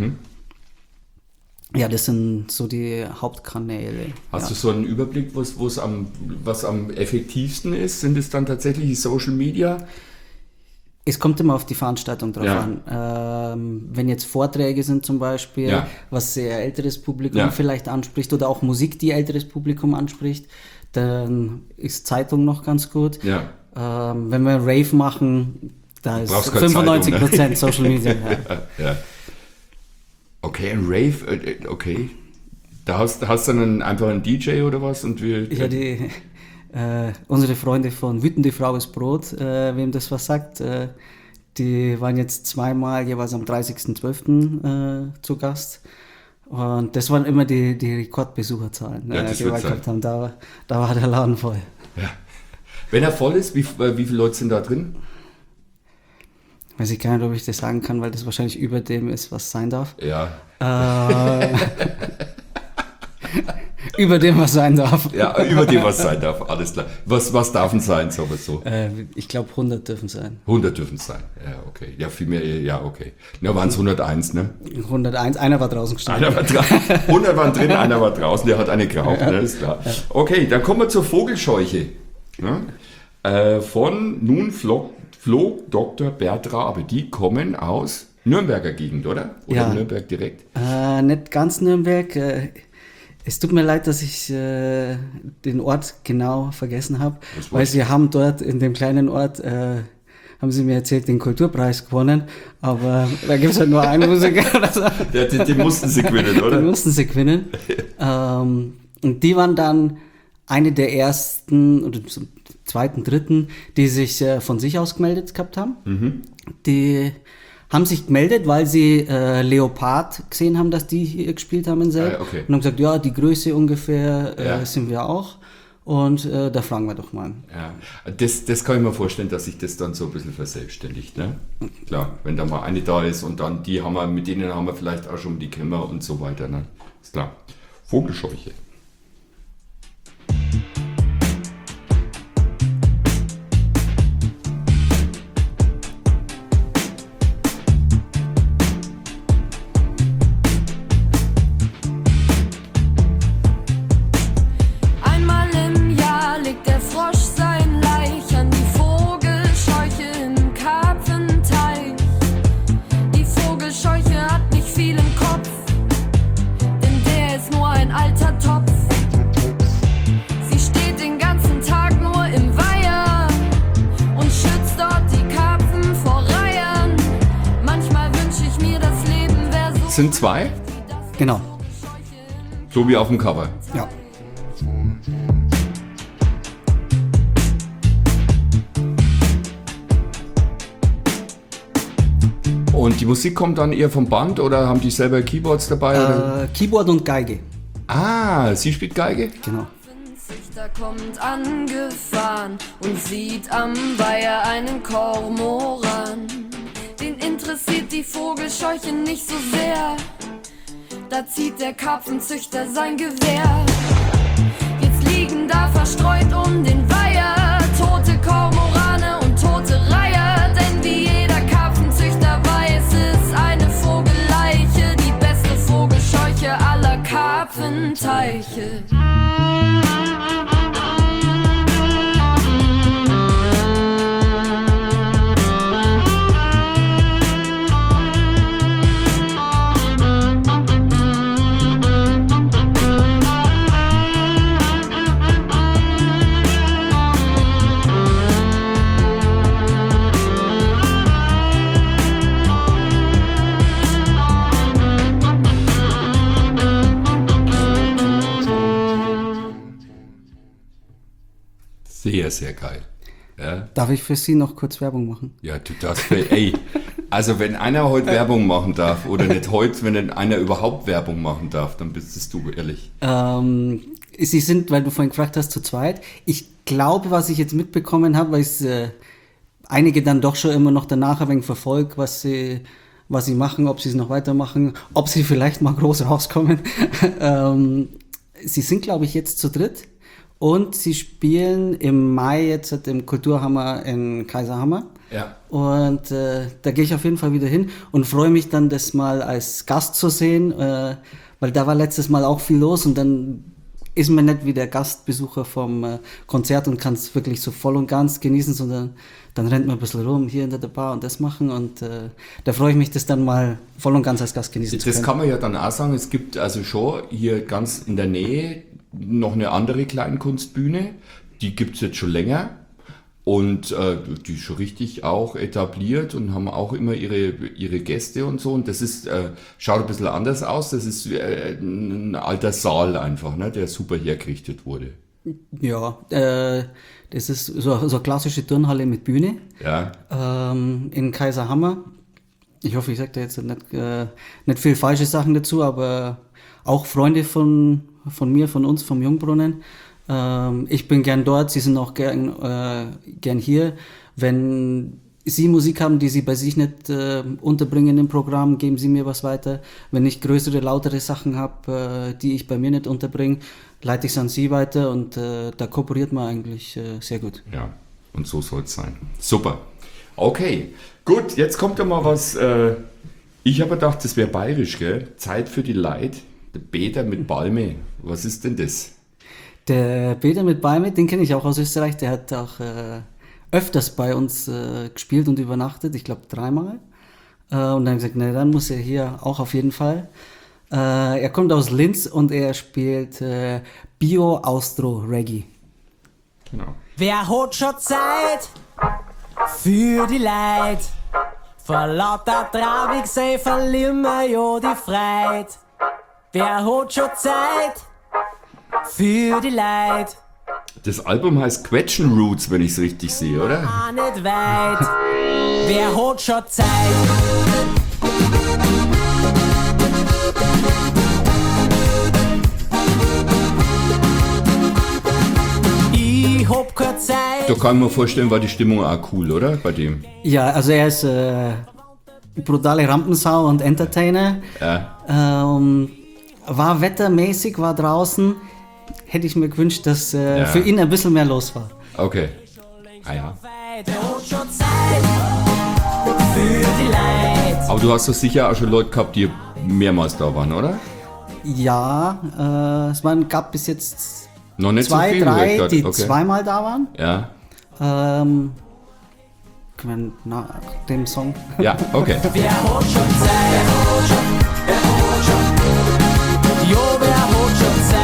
Ja, das sind so die Hauptkanäle. Hast du so einen Überblick, was am effektivsten ist? Sind es dann tatsächlich die Social Media? Es kommt immer auf die Veranstaltung drauf an. Wenn jetzt Vorträge sind zum Beispiel, was sehr älteres Publikum vielleicht anspricht oder auch Musik, die älteres Publikum anspricht, dann ist Zeitung noch ganz gut. Ja. Wenn wir Rave machen, da ist 95% Zeitung, ne? Social Media. Ja. Okay, ein Rave, okay. Da hast du dann einfach einen DJ oder was? Und unsere Freunde von Wütende Frau ist Brot, wem das was sagt, die waren jetzt zweimal jeweils am 30.12. Zu Gast. Und das waren immer die Rekordbesucherzahlen, die wir gehabt haben. Da war der Laden voll. Ja. Wenn er voll ist, wie viele Leute sind da drin? Weiß ich gar nicht, ob ich das sagen kann, weil das wahrscheinlich über dem ist, was sein darf. Ja. Über dem, was sein darf. Ja, über dem, was sein darf, alles klar. Was darf denn sein, sowieso? Ich glaube, 100 dürfen sein. 100 dürfen sein, ja, okay. Ja, viel mehr, ja, okay. Ja, waren es 101, ne? 101, einer war draußen gestanden. 100 waren drin, einer war draußen, der hat eine geraucht, ne, ist klar. Okay, dann kommen wir zur Vogelscheuche. Ja? Von nun Flo Dr. Bert Rabe. Die kommen aus Nürnberger Gegend, oder? Oder Nürnberg direkt? Nicht ganz Nürnberg. Es tut mir leid, dass ich den Ort genau vergessen habe, weil sie haben dort in dem kleinen Ort, haben sie mir erzählt, den Kulturpreis gewonnen, aber da gibt es halt nur einen Musiker. Den mussten sie gewinnen, oder? Den mussten sie gewinnen. Und die waren dann eine der ersten oder zweiten, dritten, die sich von sich aus gemeldet gehabt haben. Die haben sich gemeldet, weil sie Leopard gesehen haben, dass die hier gespielt haben in Selb. Okay. Und haben gesagt, ja, die Größe ungefähr sind wir auch. Und da fragen wir doch mal. Ja, das kann ich mir vorstellen, dass sich das dann so ein bisschen verselbstständigt. Ne? Klar, wenn da mal eine da ist und dann mit denen haben wir vielleicht auch schon die Kämmer und so weiter. Ne? Ist klar. Vogelscheuche. Sind zwei? Genau. So wie auf dem Cover? Ja. Und die Musik kommt dann eher vom Band oder haben die selber Keyboards dabei? Keyboard und Geige. Ah, sie spielt Geige? Genau. Der kommt angefahren und sieht am Weiher einen Kormoran. Den interessiert die Vogelscheuche nicht so sehr. Da zieht der Karpfenzüchter sein Gewehr. Jetzt liegen da verstreut um den Weiher tote Kormorane und tote Reiher. Denn wie jeder Karpfenzüchter weiß, ist eine Vogelleiche die beste Vogelscheuche aller Karpfenteiche. Sehr, sehr geil. Ja, Darf ich für Sie noch kurz Werbung machen? ja du darfst, ey, also wenn einer heute Werbung machen darf, oder nicht heute, wenn einer überhaupt Werbung machen darf, dann bist es du, ehrlich. Sie sind, weil du vorhin gefragt hast, zu zweit. Ich glaube, was ich jetzt mitbekommen habe, weil es einige dann doch schon immer noch danach ein wenig verfolgt, was sie machen, ob sie es noch weitermachen, ob sie vielleicht mal groß rauskommen. Sie sind, glaube ich, jetzt zu dritt und sie spielen im Mai jetzt im Kulturhammer in Kaiserhammer. Ja. Und da gehe ich auf jeden Fall wieder hin und freue mich dann, das mal als Gast zu sehen, weil da war letztes Mal auch viel los und dann ist man nicht wie der Gastbesucher vom Konzert und kann es wirklich so voll und ganz genießen, sondern dann rennt man ein bisschen rum, hier in der Bar und das machen und da freue ich mich, das dann mal voll und ganz als Gast genießen zu können. Das kann man ja dann auch sagen, es gibt also schon hier ganz in der Nähe noch eine andere Kleinkunstbühne, die gibt es jetzt schon länger. Und die ist schon richtig auch etabliert und haben auch immer ihre Gäste und so. Und das ist, schaut ein bisschen anders aus. Das ist ein alter Saal einfach, ne, der super hergerichtet wurde. Ja, das ist so eine klassische Turnhalle mit Bühne Ja, in Kaiserhammer. Ich hoffe, ich sage da jetzt nicht viel falsche Sachen dazu, aber auch Freunde von mir, von uns, vom Jungbrunnen. Ich bin gern dort, sie sind auch gern hier. Wenn Sie Musik haben, die Sie bei sich nicht unterbringen im Programm, geben Sie mir was weiter. Wenn ich größere, lautere Sachen habe, die ich bei mir nicht unterbringe, leite ich es an Sie weiter und da kooperiert man eigentlich sehr gut. ja. Und so soll es sein. Super. Okay, gut, jetzt kommt ja mal was. Ich habe gedacht, das wäre bayerisch, gell? Zeit für die Leid. Der Peter mit Balme. Was ist denn das? Der Peter mit Balme, den kenne ich auch aus Österreich, der hat auch öfters bei uns gespielt und übernachtet, ich glaube 3-mal. Und dann habe ich gesagt, ne, dann muss er hier auch auf jeden Fall. Er kommt aus Linz und er spielt Bio-Austro-Reggae. Genau. Wer hat schon Zeit für die Leid? Vor lauter Traurig sei verlieren wir ja die Freude. Wer hat schon Zeit für die Leid? Das Album heißt Quetschen Roots, wenn ich es richtig sehe, oder? Auch nicht weit. Wer hat schon Zeit? Ich hab keine Zeit. Da kann ich mir vorstellen, war die Stimmung auch cool, oder? Bei dem. Ja, also er ist brutale Rampensau und Entertainer. Ja. War wettermäßig, war draußen. Hätte ich mir gewünscht, dass für ihn ein bisschen mehr los war. Okay. Ah ja. Wer hat schon Zeit für die Leid? Aber du hast doch sicher auch schon Leute gehabt, die mehrmals da waren, oder? Ja, gab bis jetzt Noch nicht 2, so viel, 3, Leute, die okay. zweimal da waren. Ja. Nach dem Song. Ja, okay. Wer hat schon Zeit? Wer hat schon? Jo, wer hat schon Zeit?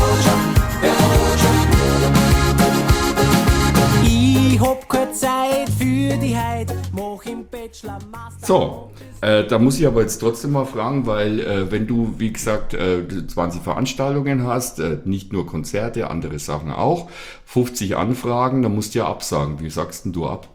Ich hab keine Zeit für die Heid, mach im Bachelor Master. So, da muss ich aber jetzt trotzdem mal fragen, weil wenn du, wie gesagt, 20 Veranstaltungen hast, nicht nur Konzerte, andere Sachen auch, 50 Anfragen, dann musst du ja absagen. Wie sagst denn du ab?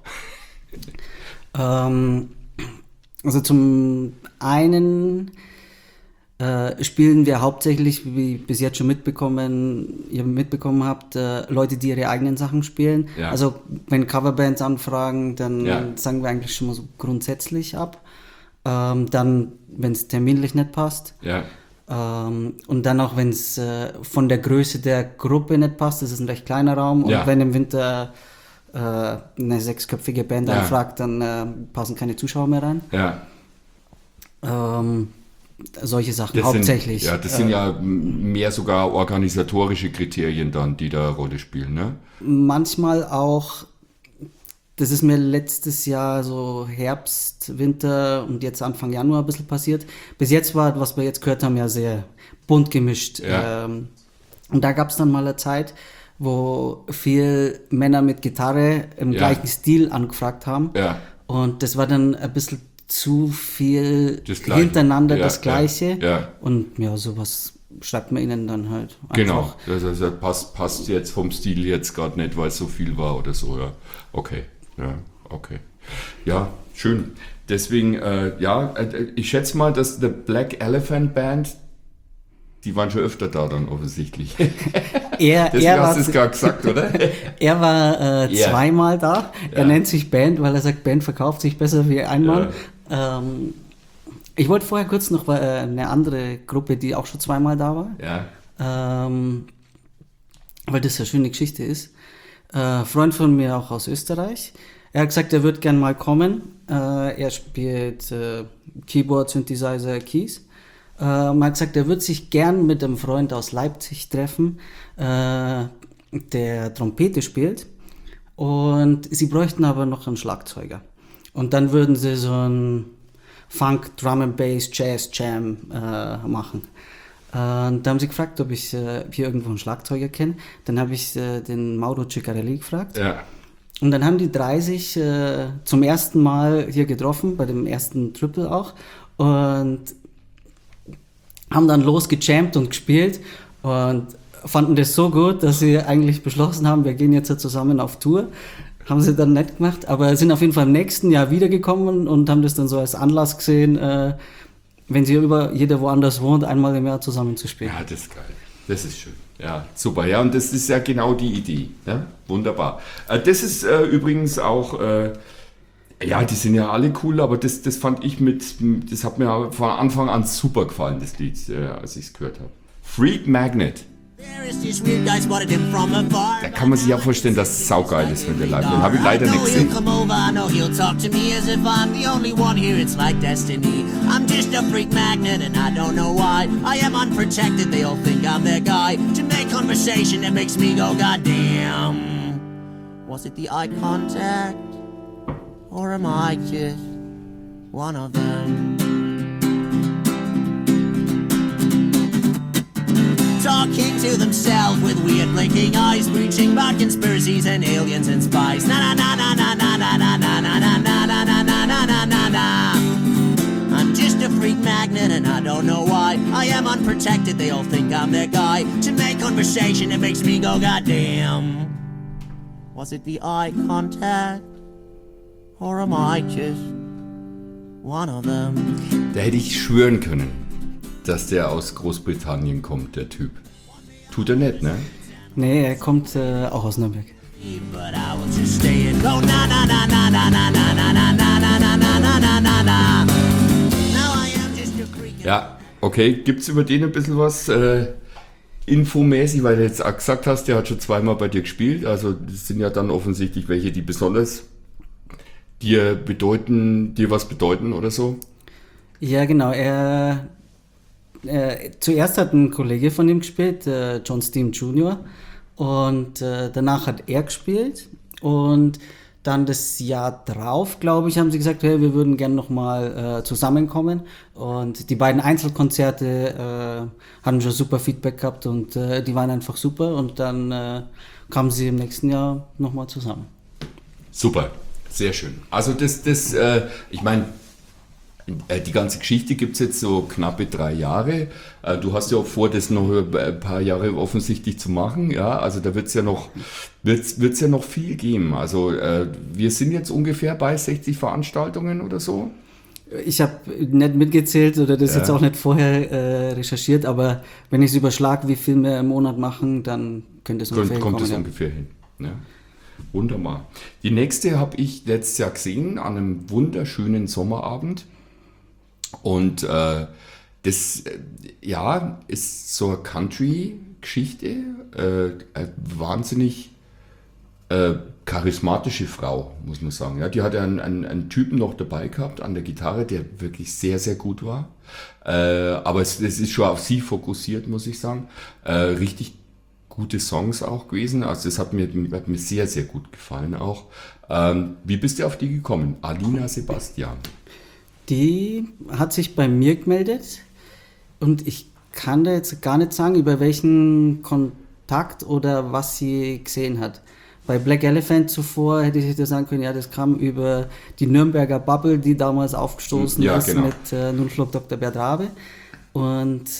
Also zum einen spielen wir hauptsächlich, wie bis jetzt schon ihr mitbekommen habt, Leute, die ihre eigenen Sachen spielen. Ja. Also wenn Coverbands anfragen, dann Ja. sagen wir eigentlich schon mal so grundsätzlich ab. Dann, wenn es terminlich nicht passt. Ja, Und dann auch, wenn es von der Größe der Gruppe nicht passt, das ist ein recht kleiner Raum. Und Ja. wenn im Winter eine 6-köpfige Band Ja. anfragt, dann passen keine Zuschauer mehr rein. ja. Solche Sachen Das hauptsächlich. Das sind ja mehr sogar organisatorische Kriterien dann, die da eine Rolle spielen, ne? Manchmal auch, das ist mir letztes Jahr so Herbst, Winter und jetzt Anfang Januar ein bisschen passiert. Bis jetzt war, was wir jetzt gehört haben, ja sehr bunt gemischt. Ja. Und da gab es dann mal eine Zeit, wo viel Männer mit Gitarre im Ja. gleichen Stil angefragt haben. Ja. Und das war dann ein bisschen zu viel Das Gleiche. hintereinander Ja, das Gleiche. ja, ja. Und ja, sowas schreibt man ihnen dann halt einfach. Genau, also passt jetzt vom Stil jetzt gerade nicht, weil es so viel war oder so, ja. Okay, ja, okay. Ja, schön. Deswegen, ich schätze mal, dass The Black Elephant Band, die waren schon öfter da dann offensichtlich. Deswegen hast du es gerade gesagt, oder? Er war zweimal da. Er nennt sich Band, weil er sagt, Band verkauft sich besser wie einmal. Ja. Ich wollte vorher kurz noch eine andere Gruppe, die auch schon zweimal da war. Ja. Weil das eine schöne Geschichte ist. Freund von mir auch aus Österreich. Er hat gesagt, er wird gern mal kommen. Er spielt Keyboard, Synthesizer, Keys. Man hat gesagt, er wird sich gern mit einem Freund aus Leipzig treffen, der Trompete spielt. Und sie bräuchten aber noch einen Schlagzeuger. Und dann würden sie so ein Funk, Drum and Bass, Jazz, Jam machen. Und da haben sie gefragt, ob ich hier irgendwo einen Schlagzeuger kenne. Dann habe ich den Mauro Ciccarelli gefragt. Ja. Und dann haben die drei sich zum ersten Mal hier getroffen, bei dem ersten Triple auch. Und haben dann losgejammt und gespielt. Und fanden das so gut, dass sie eigentlich beschlossen haben, wir gehen jetzt zusammen auf Tour. Haben sie dann nicht gemacht, aber sind auf jeden Fall im nächsten Jahr wiedergekommen und haben das dann so als Anlass gesehen, wenn sie jeder woanders wohnt, einmal im Jahr zusammen zu spielen. Ja, das ist geil. Das ist schön. Ja, super. Ja, und das ist ja genau die Idee. Ja? Wunderbar. Das ist übrigens auch, die sind ja alle cool, aber das fand ich das hat mir von Anfang an super gefallen, das Lied, als ich es gehört habe. Freak Magnet. Da kann man sich ja vorstellen, dass es saugeil ist, wenn der live. Den habe ich leider nicht gesehen. I'm just a freak magnet and I don't know why. I am unprotected, they all think I'm their guy. To make conversation that makes me go goddamn. Was it the eye contact? Or am I just one of them? Talking to themselves with weird blinking eyes, preaching about conspiracies and aliens and spies. Na na na na na na na na na na na na na na na na na na. I'm just a freak magnet and I don't know why. I am unprotected, they all think I'm their guy. To make conversation it makes me go goddamn. Was it the eye contact? Or am I just one of them? Da hätte ich schwören können, dass der aus Großbritannien kommt, der Typ. Tut er nicht, ne? Nee, er kommt auch aus Nürnberg. But I will just stay and go na na na na na na na na na na na na na na na na. Now I am just a creek. Ja, okay. Gibt's über den ein bisschen was infomäßig, weil du jetzt auch gesagt hast, der hat schon zweimal bei dir gespielt. Also das sind ja dann offensichtlich welche, die besonders dir was bedeuten oder so. Ja, genau. Zuerst hat ein Kollege von ihm gespielt, John Steam Jr. Und danach hat er gespielt. Und dann das Jahr drauf, glaube ich, haben sie gesagt, hey, wir würden gerne nochmal zusammenkommen. Und die beiden Einzelkonzerte haben schon super Feedback gehabt und die waren einfach super. Und dann kamen sie im nächsten Jahr nochmal zusammen. Super, sehr schön. Also ich meine, die ganze Geschichte gibt es jetzt so knappe 3 Jahre. Du hast ja auch vor, das noch ein paar Jahre offensichtlich zu machen. Ja, also da wird's ja noch viel geben. Also wir sind jetzt ungefähr bei 60 Veranstaltungen oder so. Ich habe nicht mitgezählt oder das jetzt auch nicht vorher recherchiert, aber wenn ich es überschlage, wie viel wir im Monat machen, dann könnte es ungefähr kommt hinkommen, es ungefähr hin. Ja. Wunderbar. Die nächste habe ich letztes Jahr gesehen an einem wunderschönen Sommerabend. Und das ist so eine Country-Geschichte, eine wahnsinnig charismatische Frau, muss man sagen. Ja, die hat einen Typen noch dabei gehabt an der Gitarre, der wirklich sehr, sehr gut war. Aber es ist schon auf sie fokussiert, muss ich sagen. Richtig gute Songs auch gewesen. Also das hat mir sehr, sehr gut gefallen auch. Wie bist du auf die gekommen? Alina Sebastian. Die hat sich bei mir gemeldet und ich kann da jetzt gar nicht sagen, über welchen Kontakt oder was sie gesehen hat. Bei Black Elephant zuvor hätte ich dir sagen können, ja, das kam über die Nürnberger Bubble, die damals aufgestoßen ist, genau. mit Nullflug Dr. Bert Rabe. Und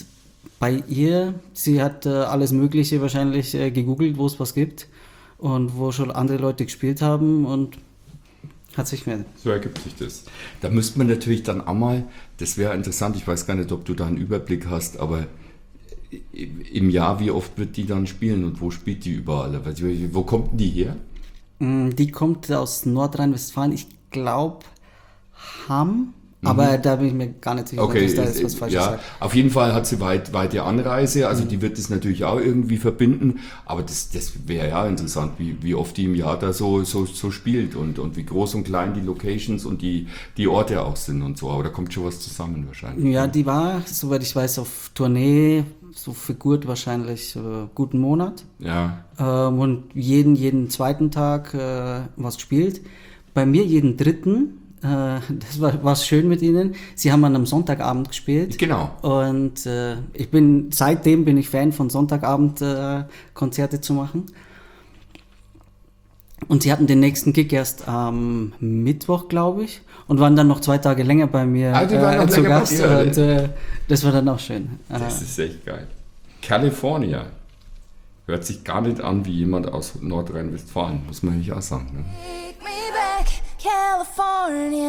Bei ihr, sie hat alles Mögliche wahrscheinlich gegoogelt, wo es was gibt und wo schon andere Leute gespielt haben und hat sich gemeldet. So ergibt sich das. Da müsste man natürlich dann auch mal, das wäre interessant, ich weiß gar nicht, ob du da einen Überblick hast, aber im Jahr, wie oft wird die dann spielen und wo spielt die überall? Wo kommt denn die her? Die kommt aus Nordrhein-Westfalen, ich glaube Hamm, aber da bin ich mir gar nicht sicher, Okay, dass da jetzt was Falsches ja, sagt. auf jeden Fall hat sie weite Anreise, also die wird das natürlich auch irgendwie verbinden, aber das wäre ja interessant, wie oft die im Jahr da so spielt und wie groß und klein die Locations und die Orte auch sind und so, aber da kommt schon was zusammen wahrscheinlich. Ja, die war, soweit ich weiß, auf Tournee, so für gut wahrscheinlich guten Monat. Ja, Und jeden zweiten Tag was gespielt. Bei mir jeden dritten. Das war schön mit ihnen. Sie haben an einem Sonntagabend gespielt. genau. Und seitdem bin ich Fan von Sonntagabend Konzerte zu machen. Und sie hatten den nächsten Gig erst am Mittwoch, glaube ich, und waren dann noch 2 Tage länger bei mir Ah, die waren noch zu länger bei Gast. dir, Und das war dann auch schön. Das ist echt geil. California. Hört sich gar nicht an wie jemand aus Nordrhein-Westfalen, muss man nicht auch sagen. Ne? Take me back, California.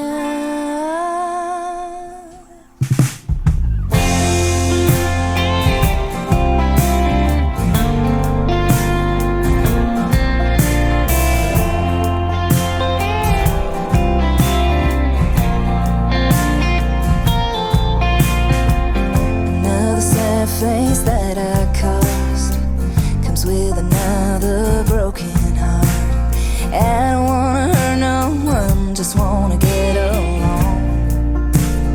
Another sad face that I caused comes with another broken heart. I don't wanna hurt no one, just wanna get along.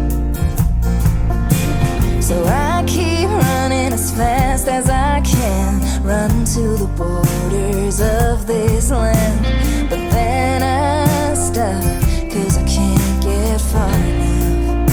So I keep running as fast as I can, run to the borders of this land. But then I stop, 'cause I can't get far enough.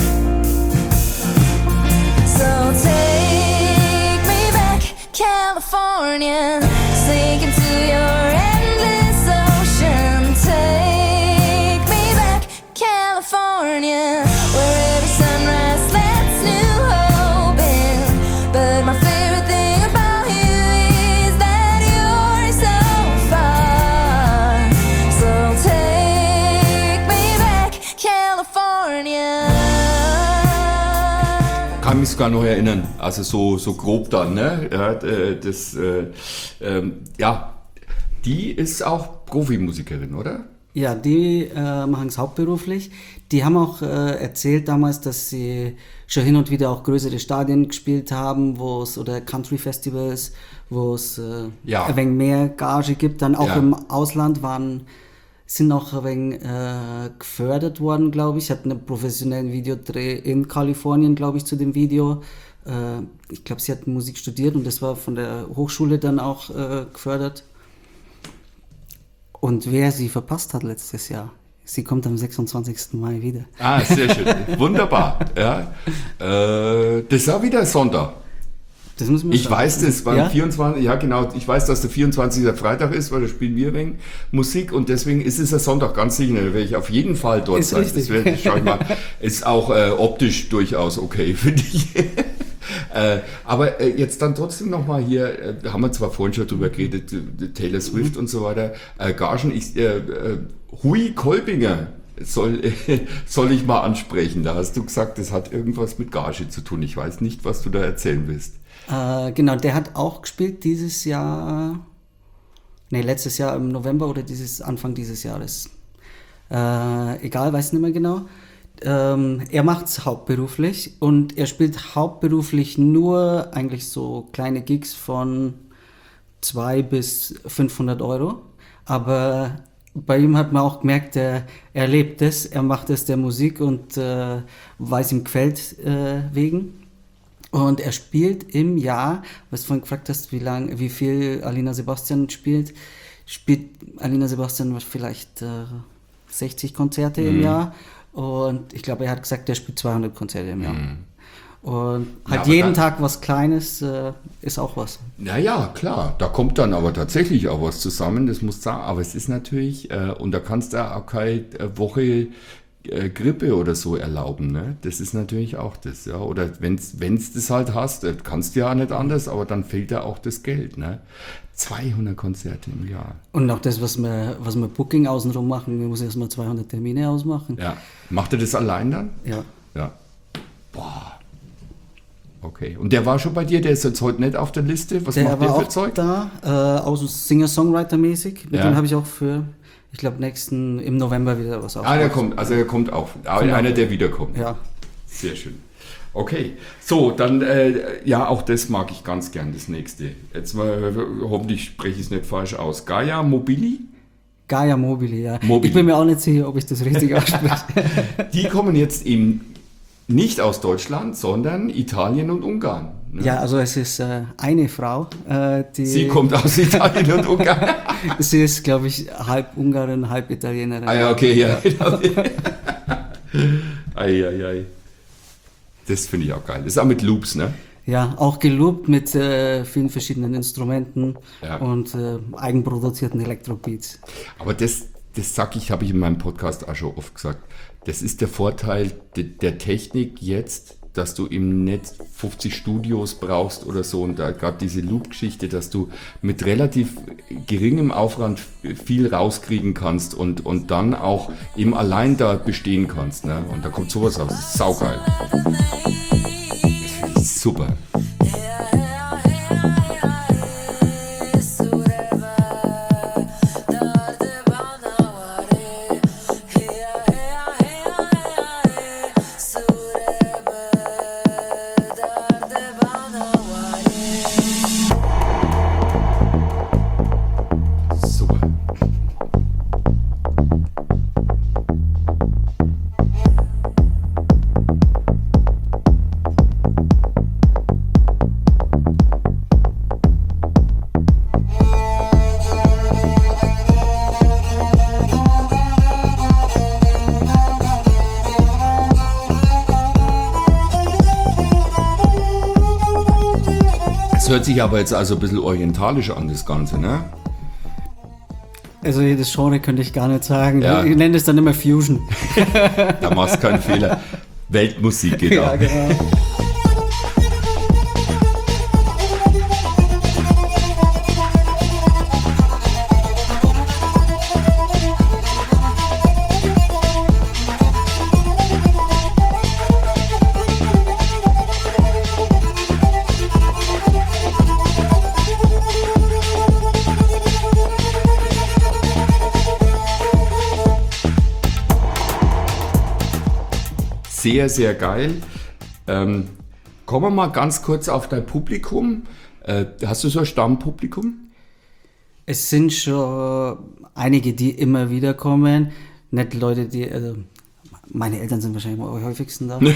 So take me back, California, sink into your endless ocean. Take me back, California, where every sunrise lets new hope in. But my favorite thing about you is that you're so far. So take me back, California. Kann mich sogar noch erinnern, also so grob dann, ne? Ja, die ist auch Profimusikerin, oder? Ja, die machen es hauptberuflich. Die haben auch erzählt damals, dass sie schon hin und wieder auch größere Stadien gespielt haben, oder Country-Festivals, wo es Ja. ein wenig mehr Gage gibt. Dann auch Ja. im Ausland sind auch ein wenig gefördert worden, glaube ich. Hatten einen professionellen Videodreh in Kalifornien, glaube ich, zu dem Video. Ich glaube, sie hat Musik studiert und das war von der Hochschule dann auch gefördert. Und wer sie verpasst hat letztes Jahr, sie kommt am 26. Mai wieder. Ah, sehr schön. Wunderbar. Ja. Das ist auch wieder Sonntag. Das muss man Ich sagen. weiß das, beim Ja? 24, ja genau, ich weiß, dass der 24. Freitag ist, weil da spielen wir wegen Musik und deswegen ist es ein Sonntag, ganz sicher, da werde ich auf jeden Fall dort Ist sein. richtig. Schau ich mal, ist auch optisch durchaus okay, finde ich. Aber jetzt dann trotzdem nochmal hier, haben wir zwar vorhin schon drüber geredet, Taylor Swift und so weiter, Gagen, Hui Kolbinger soll ich mal ansprechen. Da hast du gesagt, das hat irgendwas mit Gage zu tun. Ich weiß nicht, was du da erzählen willst. Genau, der hat auch gespielt letztes Jahr im November oder Anfang dieses Jahres. Egal, weiß nicht mehr genau. Er macht es hauptberuflich und er spielt hauptberuflich nur eigentlich so kleine Gigs von 200 bis 500 Euro. Aber bei ihm hat man auch gemerkt, er lebt es, er macht es der Musik und weil es ihm gefällt wegen. Und er spielt im Jahr, was du vorhin gefragt hast, wie viel Alina Sebastian spielt Alina Sebastian vielleicht 60 Konzerte im Jahr. Und ich glaube, er hat gesagt, er spielt 200 Konzerte im Jahr. Und Ja, hat aber jeden dann- Tag was Kleines, ist auch was. Naja, klar, da kommt dann aber tatsächlich auch was zusammen, das muss sagen, aber es ist natürlich, und da kannst du auch keine Woche Grippe oder so erlauben, ne? Das ist natürlich auch das, ja. Oder wenn's das halt hast, kannst du ja auch nicht anders, aber dann fehlt ja auch das Geld, ne? 200 Konzerte im Jahr. Und auch das, was wir Booking außenrum machen, wir müssen erstmal 200 Termine ausmachen. Ja. Macht er das allein dann? Ja. Ja. Boah. Okay. Und der war schon bei dir, der ist jetzt heute nicht auf der Liste. Was macht der war für auch Zeug? da, auch so Singer-Songwriter-mäßig. Mit Ja. dem habe ich auch ich glaube, im November wieder was auf. Er kommt auch. Einer, der wiederkommt. Ja. Sehr schön. Okay, so, dann, ja, auch das mag ich ganz gern, das nächste. Jetzt mal, hoffentlich spreche ich es nicht falsch aus. Gaia Mobili? Gaia Mobili, ja. Mobili. Ich bin mir auch nicht sicher, ob ich das richtig ausspreche. Die kommen jetzt eben nicht aus Deutschland, sondern Italien und Ungarn. Ne? Ja, also es ist eine Frau, Sie kommt aus Italien und Ungarn. Sie ist, glaube ich, halb Ungarin, halb Italienerin. Ah ja, okay, ja. Genau. Ei. Das finde ich auch geil. Das ist auch mit Loops, ne? Ja, auch geloopt mit vielen verschiedenen Instrumenten Ja. und eigenproduzierten Elektrobeats. Aber das habe ich in meinem Podcast auch schon oft gesagt. Das ist der Vorteil der Technik jetzt, dass du eben nicht 50 Studios brauchst oder so. Und da gerade diese Loop-Geschichte, dass du mit relativ geringem Aufwand viel rauskriegen kannst und dann auch eben allein da bestehen kannst. Ne? Und da kommt sowas raus. Das ist saugeil. Das finde ich super. Super. Es hört sich aber jetzt also ein bisschen orientalisch an, das Ganze, ne? Also das Genre könnte ich gar nicht sagen. Ja. Ich nenne es dann immer Fusion. Da machst du keinen Fehler. Weltmusik geht Ja, auch. genau. Sehr, sehr geil. Kommen wir mal ganz kurz auf dein Publikum. Hast du so ein Stammpublikum? Es sind schon einige, die immer wieder kommen. Nicht Leute, also meine Eltern sind wahrscheinlich am häufigsten da.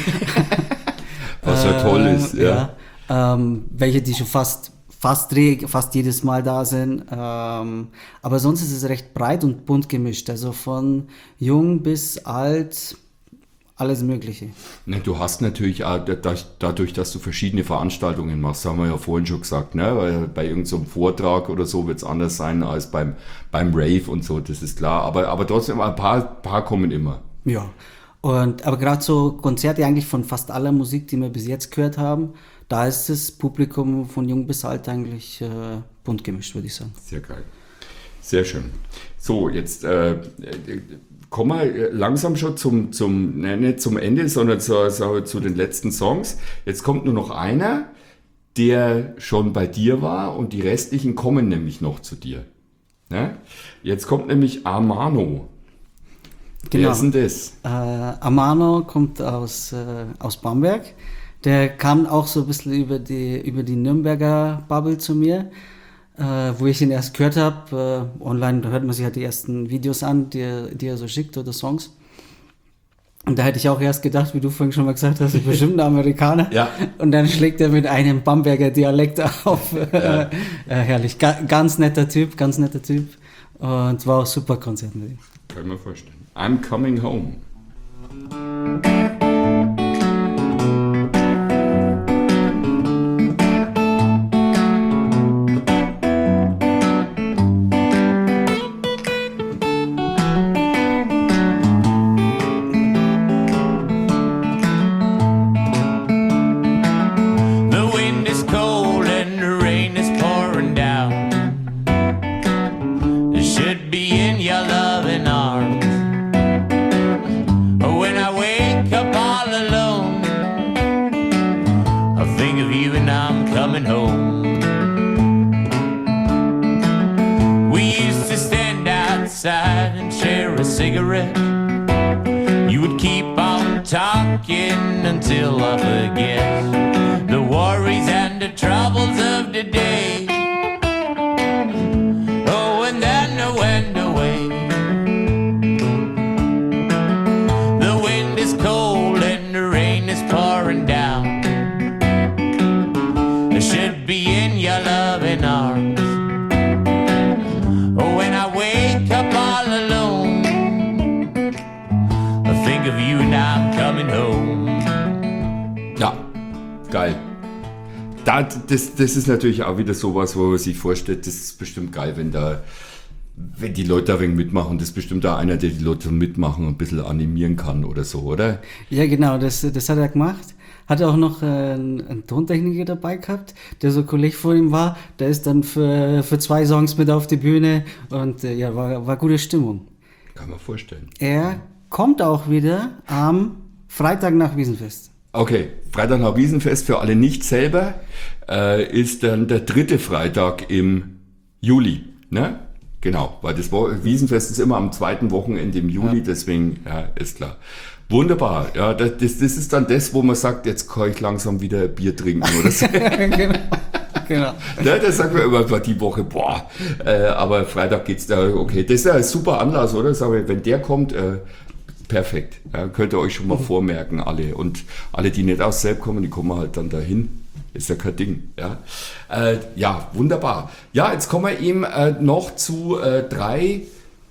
Was ja toll ist. Ja. Welche, die schon fast jedes Mal da sind. Aber sonst ist es recht breit und bunt gemischt. Also von jung bis alt, alles Mögliche. Ne, du hast natürlich auch, dadurch, dass du verschiedene Veranstaltungen machst, haben wir ja vorhin schon gesagt, ne? Weil bei irgendeinem so Vortrag oder so wird es anders sein als beim Rave und so, das ist klar. Aber trotzdem, ein paar kommen immer. Ja. Aber gerade so Konzerte eigentlich von fast aller Musik, die wir bis jetzt gehört haben, da ist das Publikum von jung bis alt eigentlich bunt gemischt, würde ich sagen. Sehr geil. Sehr schön. So, jetzt kommen wir langsam schon nicht zum Ende, sondern zu den letzten Songs. Jetzt kommt nur noch einer, der schon bei dir war und die restlichen kommen nämlich noch zu dir. Ne? Jetzt kommt nämlich Amano. Genau. Wer ist denn das? Amano kommt aus Bamberg. Der kam auch so ein bisschen über die Nürnberger Bubble zu mir, wo ich ihn erst gehört habe. Online hört man sich halt die ersten Videos an, die er so schickt oder Songs. Und da hätte ich auch erst gedacht, wie du vorhin schon mal gesagt hast, bestimmt ein Amerikaner. Ja. Und dann schlägt er mit einem Bamberger Dialekt auf. Ja. Herrlich. Ganz netter Typ. Und es war auch super Konzert mit ihm. Kann ich mir vorstellen. I'm coming home. coming home. We used to stand outside and share a cigarette. You would keep on talking until I forget the worries and the troubles of the day. Oh, and then I went away. The wind is cold and the rain is pouring down. I should be in your loving arms. Oh, when I wake up all alone, I think of you now I'm coming home. Ja, geil. Das ist natürlich auch wieder sowas, wo man sich vorstellt, das ist bestimmt geil, wenn die Leute da ein wenig mitmachen. Das ist bestimmt auch einer, der die Leute mitmachen und ein bisschen animieren kann oder so, oder? Ja, genau, das hat er gemacht. Hat auch noch einen Tontechniker dabei gehabt, der so Kollege vor ihm war. Der ist dann für 2 Songs mit auf die Bühne und ja, war gute Stimmung. Kann man vorstellen. Er kommt auch wieder am Freitag nach Wiesenfest. Okay, Freitag nach Wiesenfest für alle nicht selber ist dann der 3. Freitag im Juli, ne? Genau, weil das Wiesenfest ist immer am 2. Wochenende im Juli, ja. Deswegen, ja, ist klar. Wunderbar, ja, das ist dann das, wo man sagt, jetzt kann ich langsam wieder Bier trinken oder so. Genau. Ja, das sagt man immer die Woche, boah, aber Freitag geht's da, okay, das ist ja ein super Anlass, oder? Sag ich, wenn der kommt, perfekt, ja, könnt ihr euch schon mal vormerken, alle. Und alle, die nicht aus Selb kommen, die kommen halt dann dahin. Ist ja kein Ding. Ja, ja, wunderbar. Ja, jetzt kommen wir eben noch zu 3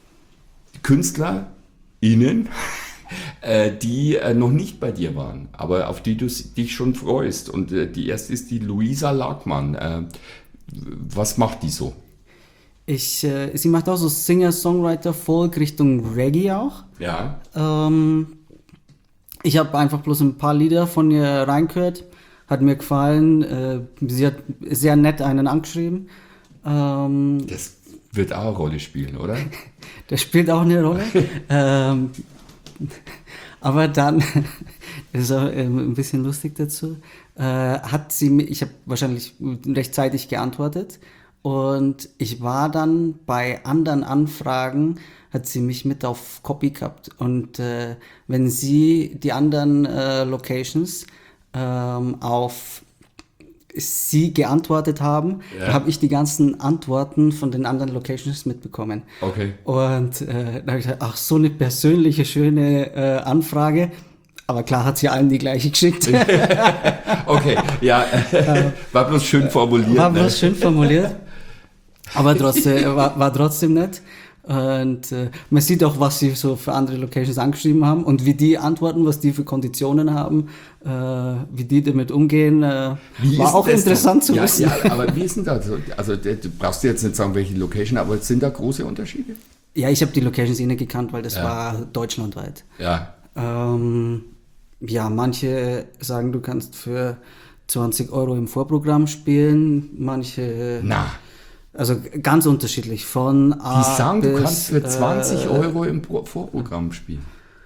KünstlerInnen, die noch nicht bei dir waren, aber auf die du dich schon freust. Und die erste ist die Luisa Lagmann. Was macht die so? Sie macht auch so Singer-Songwriter, Folk Richtung Reggae auch. Ja. Ich habe einfach bloß ein paar Lieder von ihr reingehört, hat mir gefallen. Sie hat sehr nett einen angeschrieben. Das wird auch eine Rolle spielen, oder? Das spielt auch eine Rolle. Aber dann, das ist auch ein bisschen lustig dazu, ich habe wahrscheinlich rechtzeitig geantwortet. Und ich war dann bei anderen Anfragen, hat sie mich mit auf Copy gehabt. Und wenn sie die anderen Locations auf sie geantwortet haben, ja, habe ich die ganzen Antworten von den anderen Locations mitbekommen. Okay. Und da habe ich gesagt, ach, so eine persönliche, schöne Anfrage. Aber klar hat sie allen die gleiche geschickt. Okay, ja, war bloß schön formuliert. War bloß schön formuliert. Aber trotzdem, war trotzdem nett. Und man sieht auch, was sie so für andere Locations angeschrieben haben und wie die antworten, was die für Konditionen haben, wie die damit umgehen. War auch interessant zu wissen. Ja, aber wie ist denn das? Also du brauchst jetzt nicht sagen, welche Location, aber sind da große Unterschiede? Ja, ich habe die Locations nicht gekannt, weil das war deutschlandweit. Ja. Ja, manche sagen, du kannst für 20 € im Vorprogramm spielen, manche... Also ganz unterschiedlich, von A Die sagen, bis, du kannst für 20 € im Vorprogramm spielen.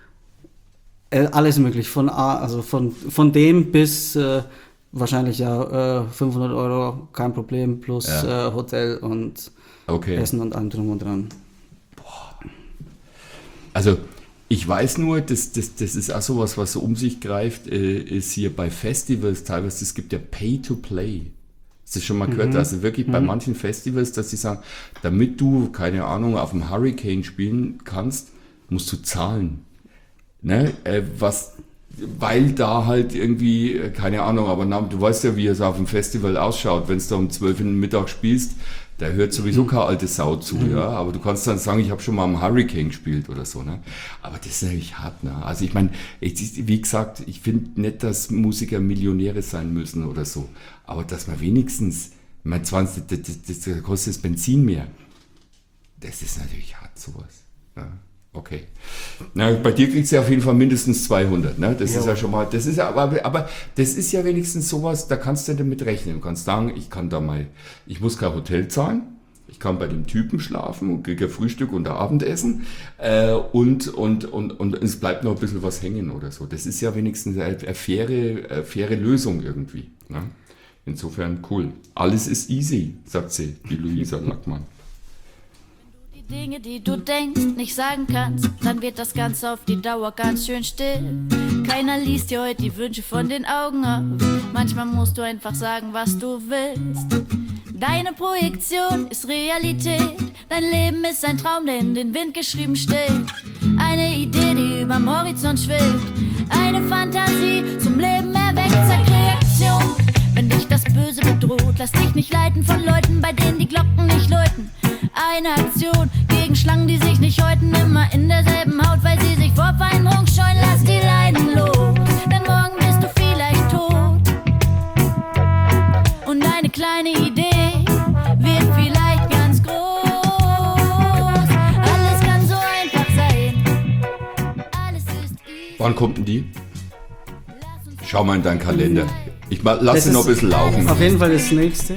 Alles möglich, von A, also von dem bis wahrscheinlich 500 €, kein Problem, plus Hotel und Essen und allem drum und dran. Boah. Also ich weiß nur, das ist auch sowas, was so um sich greift, ist hier bei Festivals teilweise, es gibt ja Pay-to-Play. Hast du schon mal gehört? Also wirklich bei manchen Festivals, dass sie sagen, damit du, keine Ahnung, auf dem Hurricane spielen kannst, musst du zahlen. Ne? Weil da halt irgendwie, keine Ahnung, aber du weißt ja, wie es auf dem Festival ausschaut, wenn du da um 12 Uhr Mittag spielst, da hört sowieso keine alte Sau zu, ja, aber du kannst dann sagen, ich habe schon mal am Hurricane gespielt oder so, ne? Aber das ist natürlich hart, ne? Also ich meine, wie gesagt, ich finde nicht, dass Musiker Millionäre sein müssen oder so, aber dass man wenigstens, ich meine, das kostet das Benzin mehr, das ist natürlich hart, sowas, ja? Okay. Na, bei dir kriegst du ja auf jeden Fall mindestens 200, ne? Das ist ja schon mal, das ist ja, aber das ist ja wenigstens sowas, da kannst du damit rechnen. Du kannst sagen, ich muss kein Hotel zahlen, ich kann bei dem Typen schlafen und kriege Frühstück und Abendessen, und es bleibt noch ein bisschen was hängen oder so. Das ist ja wenigstens eine faire Lösung irgendwie, ne? Insofern cool. Alles ist easy, sagt sie, die Luisa Lackmann. Die Dinge, die du denkst, nicht sagen kannst, dann wird das Ganze auf die Dauer ganz schön still. Keiner liest dir heute die Wünsche von den Augen ab. Manchmal musst du einfach sagen, was du willst. Deine Projektion ist Realität. Dein Leben ist ein Traum, der in den Wind geschrieben steht. Eine Idee, die überm Horizont schwebt. Eine Fantasie zum Leben erweckt, zeigt Reaktion. Wenn dich das Böse bedroht, lass dich nicht leiten von Leuten, bei denen die Glocken nicht läuten. Eine Aktion gegen Schlangen, die sich nicht häuten, immer in derselben Haut, weil sie sich vor Veränderung scheuen. Lass die Leiden los, denn morgen bist du vielleicht tot. Und eine kleine Idee wird vielleicht ganz groß. Alles kann so einfach sein. Alles ist easy. Wann kommt denn die? Schau mal in deinen Kalender. Lass ihn noch ein bisschen laufen. Auf jeden Fall das nächste.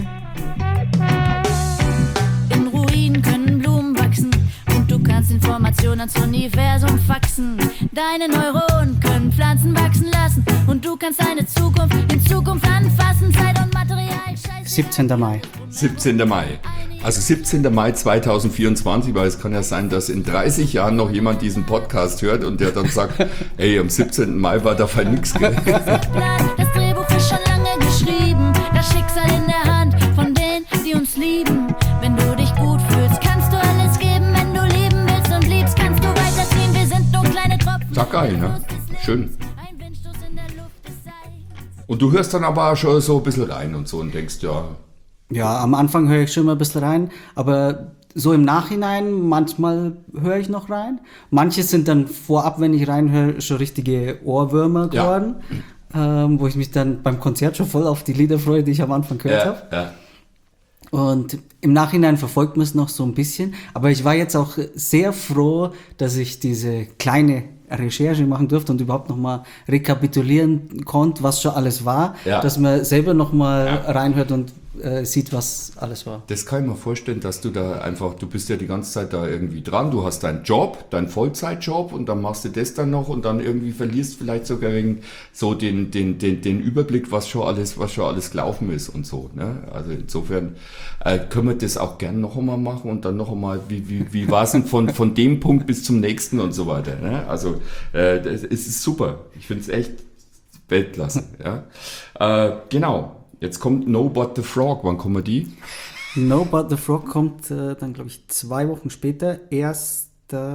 In Ruinen können Blumen wachsen und du kannst Informationen ans Universum faxen. Deine Neuronen können Pflanzen wachsen lassen und du kannst deine Zukunft in Zukunft anfassen. Zeit und Material, Scheiße. 17. Mai. 17. Mai. Also 17. Mai 2024, weil es kann ja sein, dass in 30 Jahren noch jemand diesen Podcast hört und der dann sagt, ey, am 17. Mai war da voll nix. Das Drehbuch ist schon lange geschrieben, das Schicksal in der Hand von denen, die uns lieben. Wenn du dich gut fühlst, kannst du alles geben. Wenn du lieben willst und liebst, kannst du weiterziehen. Wir sind nur kleine Tropfen. Sag geil, ne? Schön. Ein Windstoß in der Luft des Seins. Und du hörst dann aber auch schon so ein bisschen rein und so und denkst, ja, Ja, am Anfang höre ich schon mal ein bisschen rein, aber so im Nachhinein, manchmal höre ich noch rein. Manche sind dann vorab, wenn ich reinhöre, schon richtige Ohrwürmer geworden, wo ich mich dann beim Konzert schon voll auf die Lieder freue, die ich am Anfang gehört habe. ja. Und im Nachhinein verfolgt man es noch so ein bisschen. Aber ich war jetzt auch sehr froh, dass ich diese kleine Recherche machen durfte und überhaupt nochmal rekapitulieren konnte, was schon alles war. Ja. Dass man selber nochmal reinhört und sieht, was alles war. Das kann ich mir vorstellen, dass du da einfach, du bist ja die ganze Zeit da irgendwie dran, du hast deinen Job, deinen Vollzeitjob und dann machst du das dann noch und dann irgendwie verlierst vielleicht sogar wegen so den Überblick, was schon alles gelaufen ist und so, ne? Also insofern können wir das auch gern noch einmal machen und dann noch einmal, wie war es denn von dem Punkt bis zum nächsten und so weiter, ne? Also es ist super, ich finde es echt Weltklasse, ja. Genau. Jetzt kommt No But The Frog. Wann kommen die? No But The Frog kommt dann, glaube ich, 2 Wochen später. 1.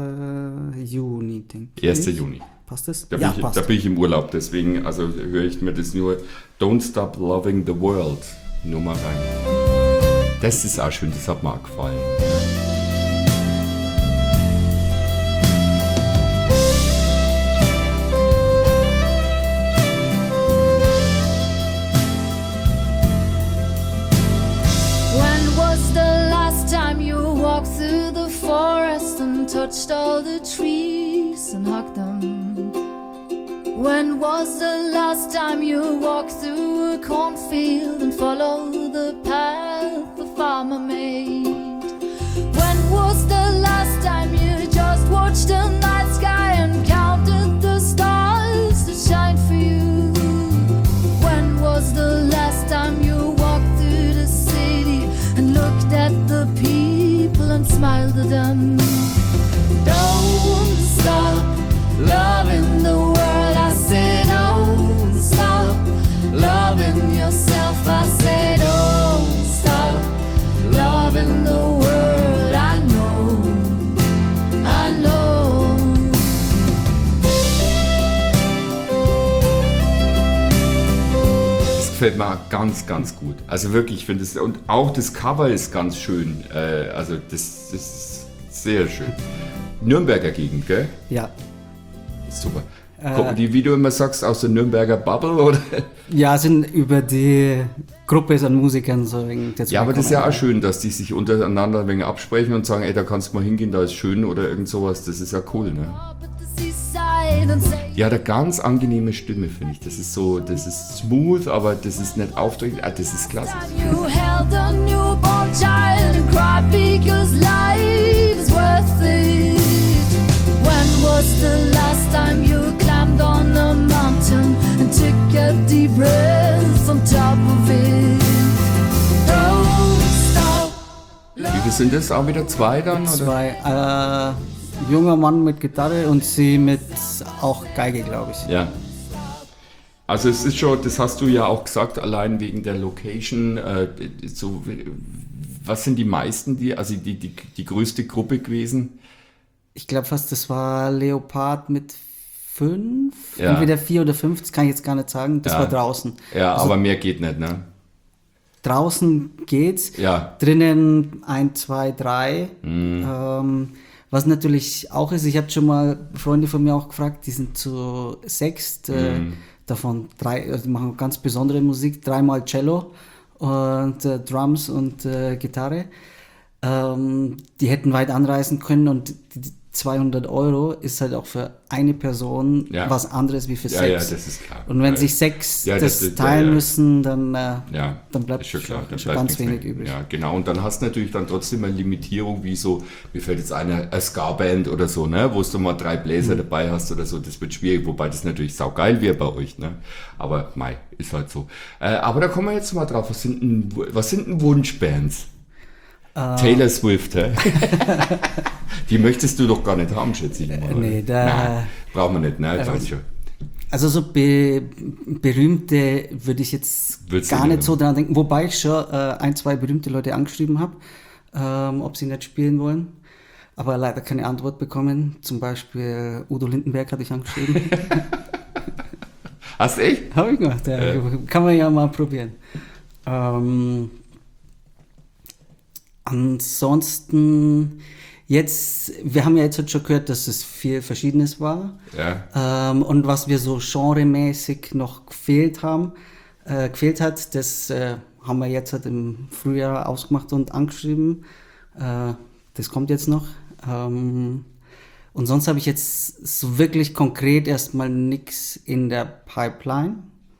Juni, denke ich. 1. Juni. Passt das? Da Passt. bin ich im Urlaub, deswegen also höre ich mir das nur Don't Stop Loving the World nur mal rein. Das ist auch schön, das hat mir auch gefallen. Through the forest and touched all the trees and hugged them. When was the last time you walked through a cornfield and followed the path the farmer made? When was the last time you just watched the night sky and counted the stars that shine for you? When was the last time you walked through the city and looked at the people and smiled at them? Don't stop loving the world, I say don't stop loving yourself, I say don't stop loving the world, I know. Das gefällt mir ganz, ganz gut. Also wirklich, ich finde es, und auch das Cover ist ganz schön. Also das ist sehr schön. Nürnberger Gegend, gell? Ja. Super. Gucken die, wie du immer sagst, aus der Nürnberger Bubble, oder? Ja, sind über die Gruppe an Musikern so wegen dazu Ja, aber das ist ja auch gekommen. schön, dass die sich untereinander ein wenig absprechen und sagen, ey, da kannst du mal hingehen, da ist schön oder irgend sowas. Das ist ja cool, ne? Die hat eine ganz angenehme Stimme, finde ich. Das ist so, das ist smooth, aber das ist nicht aufdringlich. Das ist klasse. You held a newborn child and cried because life is worth it. When was the last time you climbed on a mountain and took a deep breath on top of it? Wie viel sind das? Auch wieder 2 dann? Oder? 2. Junger Mann mit Gitarre und sie mit auch Geige, glaube ich. Ja. Also es ist schon, das hast du ja auch gesagt, allein wegen der Location, so, was sind die meisten, die größte Gruppe gewesen? Ich glaube fast, das war Leopard mit 5, Ja. entweder 4 oder 5, das kann ich jetzt gar nicht sagen, das Ja. war draußen. Ja, Also aber mehr geht nicht, ne? draußen geht's, Ja. drinnen 1, 2, 3. Was natürlich auch ist, ich habe schon mal Freunde von mir auch gefragt, die sind zu 6, davon 3, also die machen ganz besondere Musik, 3-mal Cello und Drums und Gitarre. Die hätten weit anreisen können und die 200 € ist halt auch für eine Person Ja. was anderes wie für Ja, 6. ja, das ist klar. Und wenn Ja. sich 6 Ja, das das- teilen ja. müssen, dann, Ja, dann bleibt ist schon klar. Dann schon bleibt ganz nichts wenig mehr. übrig. Ja, genau. Und dann hast du natürlich dann trotzdem eine Limitierung, wie so, mir fällt jetzt eine Ska-Band oder so, ne, wo du mal 3 Bläser dabei hast oder so, das wird schwierig, wobei das natürlich saugeil wäre bei euch, ne. Aber mei, ist halt so. Aber da kommen wir jetzt mal drauf, was sind denn Wunschbands? Taylor Swift, hä? Die möchtest du doch gar nicht haben, schätze ich mal. Nee, Nein, brauchen wir nicht, ne? Ich weiß schon. Also so berühmte würde ich jetzt Würdest du gar nicht nicht so dran denken, wobei ich schon 1, 2 berühmte Leute angeschrieben habe, ob sie nicht spielen wollen, aber leider keine Antwort bekommen. Zum Beispiel Udo Lindenberg hatte ich angeschrieben. Hast du echt? Habe ich gemacht, ja. Kann man ja mal probieren. Ansonsten, wir haben ja jetzt schon gehört, dass es viel Verschiedenes war. Ja. Und was wir so genremäßig noch gefehlt hat, das haben wir jetzt halt im Frühjahr ausgemacht und angeschrieben. Das kommt jetzt noch. Und sonst habe ich jetzt so wirklich konkret erstmal nichts in der Pipeline.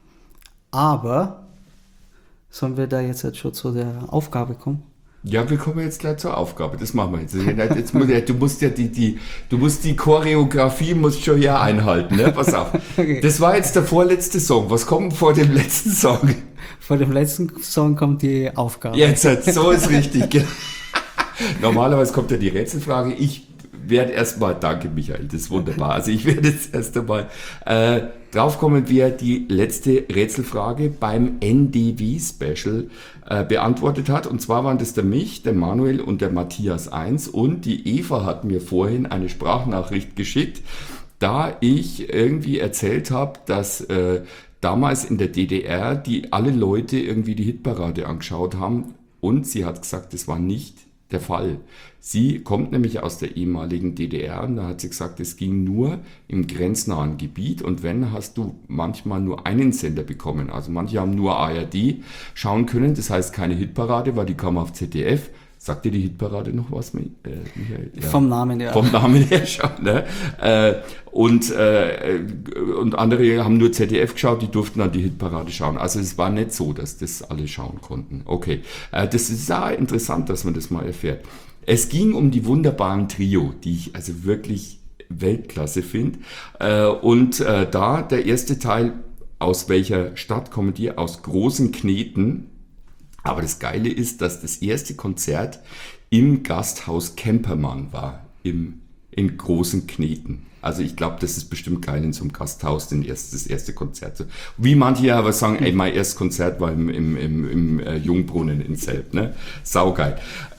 Aber sollen wir da jetzt halt schon zu der Aufgabe kommen? Ja, wir kommen jetzt gleich zur Aufgabe. Das machen wir jetzt. Du musst ja die Choreografie musst schon hier einhalten, ne? Pass auf. Okay. Das war jetzt der vorletzte Song. Was kommt vor dem letzten Song? Vor dem letzten Song kommt die Aufgabe. Jetzt, so ist richtig. Normalerweise kommt ja die Rätselfrage. Ich werde erstmal, danke Michael, das ist wunderbar. Also ich werde jetzt erst einmal drauf kommen, wer die letzte Rätselfrage beim NDW-Special beantwortet hat. Und zwar waren das der Manuel und der Matthias 1. Und die Eva hat mir vorhin eine Sprachnachricht geschickt, da ich irgendwie erzählt habe, dass damals in der DDR die alle Leute irgendwie die Hitparade angeschaut haben. Und sie hat gesagt, das war nicht der Fall. Sie kommt nämlich aus der ehemaligen DDR und da hat sie gesagt, es ging nur im grenznahen Gebiet und wenn, hast du manchmal nur einen Sender bekommen. Also manche haben nur ARD schauen können, das heißt keine Hitparade, weil die kam auf ZDF. Sagt dir die Hitparade noch was, Michael? Ja. Vom Namen her. Vom Namen her schon, ne? Und andere haben nur ZDF geschaut, die durften dann die Hitparade schauen. Also es war nicht so, dass das alle schauen konnten. Okay, das ist auch interessant, dass man das mal erfährt. Es ging um die wunderbaren Trio, die ich also wirklich Weltklasse finde. Da der erste Teil, aus welcher Stadt kommen die? Aus Großen Kneten. Aber das Geile ist, dass das erste Konzert im Gasthaus Kempermann war, in Großen Kneten. Also ich glaube, das ist bestimmt geil in so einem Gasthaus, das erste Konzert. Wie manche aber sagen, ey, mein erstes Konzert war im Jungbrunnen in Selb, ne? Saugeil.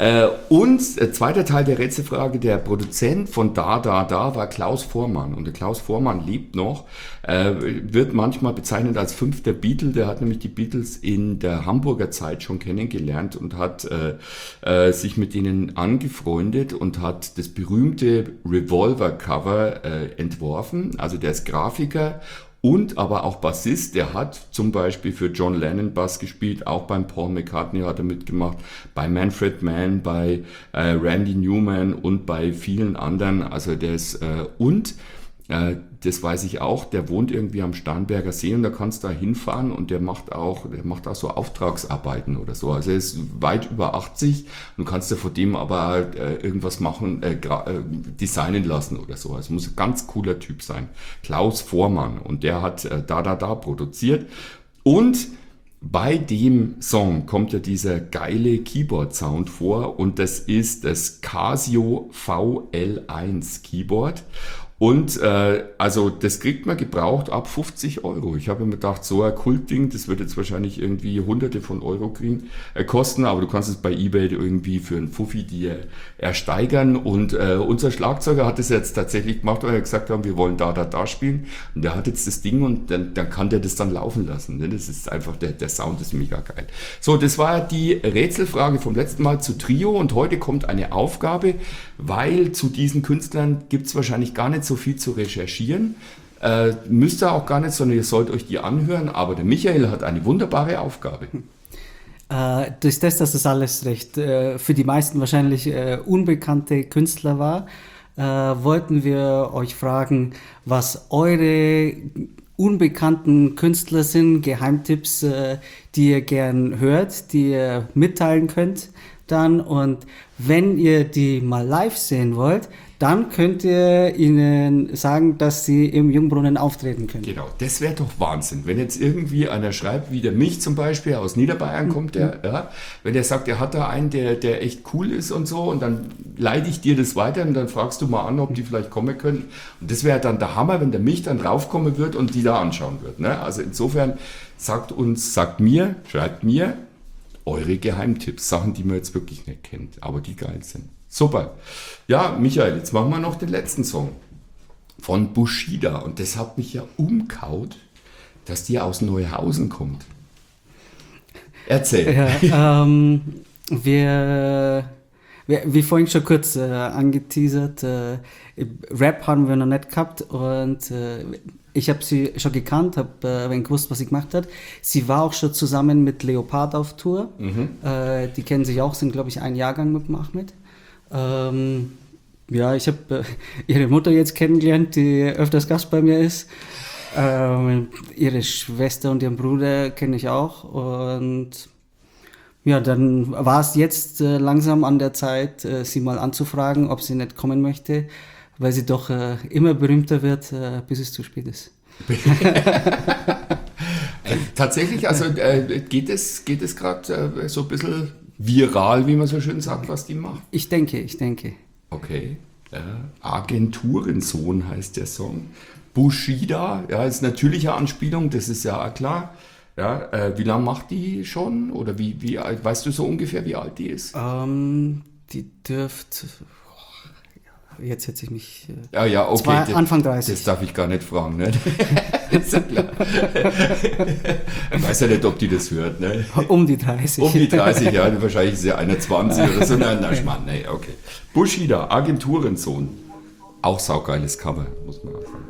Zweiter Teil der Rätselfrage, der Produzent von Da war Klaus Voormann. Und der Klaus Voormann lebt noch, wird manchmal bezeichnet als 5. Beatle. Der hat nämlich die Beatles in der Hamburger Zeit schon kennengelernt und hat sich mit denen angefreundet und hat das berühmte Revolver-Cover entworfen. Also der ist Grafiker und aber auch Bassist. Der hat zum Beispiel für John Lennon Bass gespielt, auch beim Paul McCartney hat er mitgemacht, bei Manfred Mann, bei Randy Newman und bei vielen anderen. Also der ist das weiß ich auch, der wohnt irgendwie am Starnberger See und da kannst du da hinfahren und der macht auch so Auftragsarbeiten oder so. Also er ist weit über 80 und kannst du von dem aber irgendwas machen, designen lassen oder so. Also muss ein ganz cooler Typ sein. Klaus Voormann und der hat Da produziert und bei dem Song kommt ja dieser geile Keyboard-Sound vor und das ist das Casio VL1 Keyboard. Und also das kriegt man gebraucht ab 50 Euro. Ich habe mir gedacht, so ein Kultding, das wird jetzt wahrscheinlich irgendwie Hunderte von Euro kosten, aber du kannst es bei eBay irgendwie für einen Fuffi dir ersteigern. Und unser Schlagzeuger hat es jetzt tatsächlich gemacht, weil wir gesagt haben, wir wollen da spielen. Und der hat jetzt das Ding und dann kann der das dann laufen lassen. Ne? Das ist einfach, der Sound ist mega geil. So, das war die Rätselfrage vom letzten Mal zu Trio und heute kommt eine Aufgabe, weil zu diesen Künstlern gibt es wahrscheinlich gar nicht so viel zu recherchieren. Müsst ihr auch gar nicht, sondern ihr sollt euch die anhören. Aber der Michael hat eine wunderbare Aufgabe. Durch das, dass das alles recht für die meisten wahrscheinlich unbekannte Künstler war, wollten wir euch fragen, was eure unbekannten Künstler sind, Geheimtipps, die ihr gern hört, die ihr mitteilen könnt dann. Und wenn ihr die mal live sehen wollt, dann könnt ihr ihnen sagen, dass sie im Jungbrunnen auftreten können. Genau, das wäre doch Wahnsinn. Wenn jetzt irgendwie einer schreibt, wie der mich zum Beispiel, aus Niederbayern kommt der, ja, wenn der sagt, er hat da einen, der echt cool ist und so, und dann leite ich dir das weiter und dann fragst du mal an, ob die vielleicht kommen können. Und das wäre dann der Hammer, wenn der mich dann raufkommen wird und die da anschauen wird. Ne? Also insofern schreibt mir eure Geheimtipps, Sachen, die man jetzt wirklich nicht kennt, aber die geil sind. Super. Ja, Michael, jetzt machen wir noch den letzten Song von Bushido. Und das hat mich ja umgehauen, dass die aus Neuhausen kommt. Erzähl. Ja, wie vorhin schon kurz angeteasert, Rap haben wir noch nicht gehabt und ich habe sie schon gekannt, habe gewusst, was sie gemacht hat. Sie war auch schon zusammen mit Leopard auf Tour. Die kennen sich auch, sind glaube ich ein Jahrgang mit dem Ahmed. Ja, ich habe ihre Mutter jetzt kennengelernt, die öfters Gast bei mir ist. Ihre Schwester und ihren Bruder kenne ich auch. Und ja, dann war es jetzt langsam an der Zeit, sie mal anzufragen, ob sie nicht kommen möchte, weil sie doch immer berühmter wird, bis es zu spät ist. Tatsächlich, also geht es gerade so ein bisschen viral, wie man so schön sagt, was die macht? Ich denke. Okay. Agenturensohn heißt der Song. Bushido, ja, ist natürliche Anspielung, das ist ja auch klar. Ja, wie lange macht die schon? Oder wie alt, weißt du so ungefähr, wie alt die ist? Die dürfte... Jetzt setze ich mich... Ja, okay. Anfang 30. Das darf ich gar nicht fragen, ne? Ist ja klar. Ich weiß ja nicht, ob die das hört, ne? Um die 30. Um die 30, ja, wahrscheinlich ist sie 21 oder so. Nein, Schmarrn, nee, okay. Bushido, Agenturensohn. Auch saugeiles Cover, muss man auch sagen.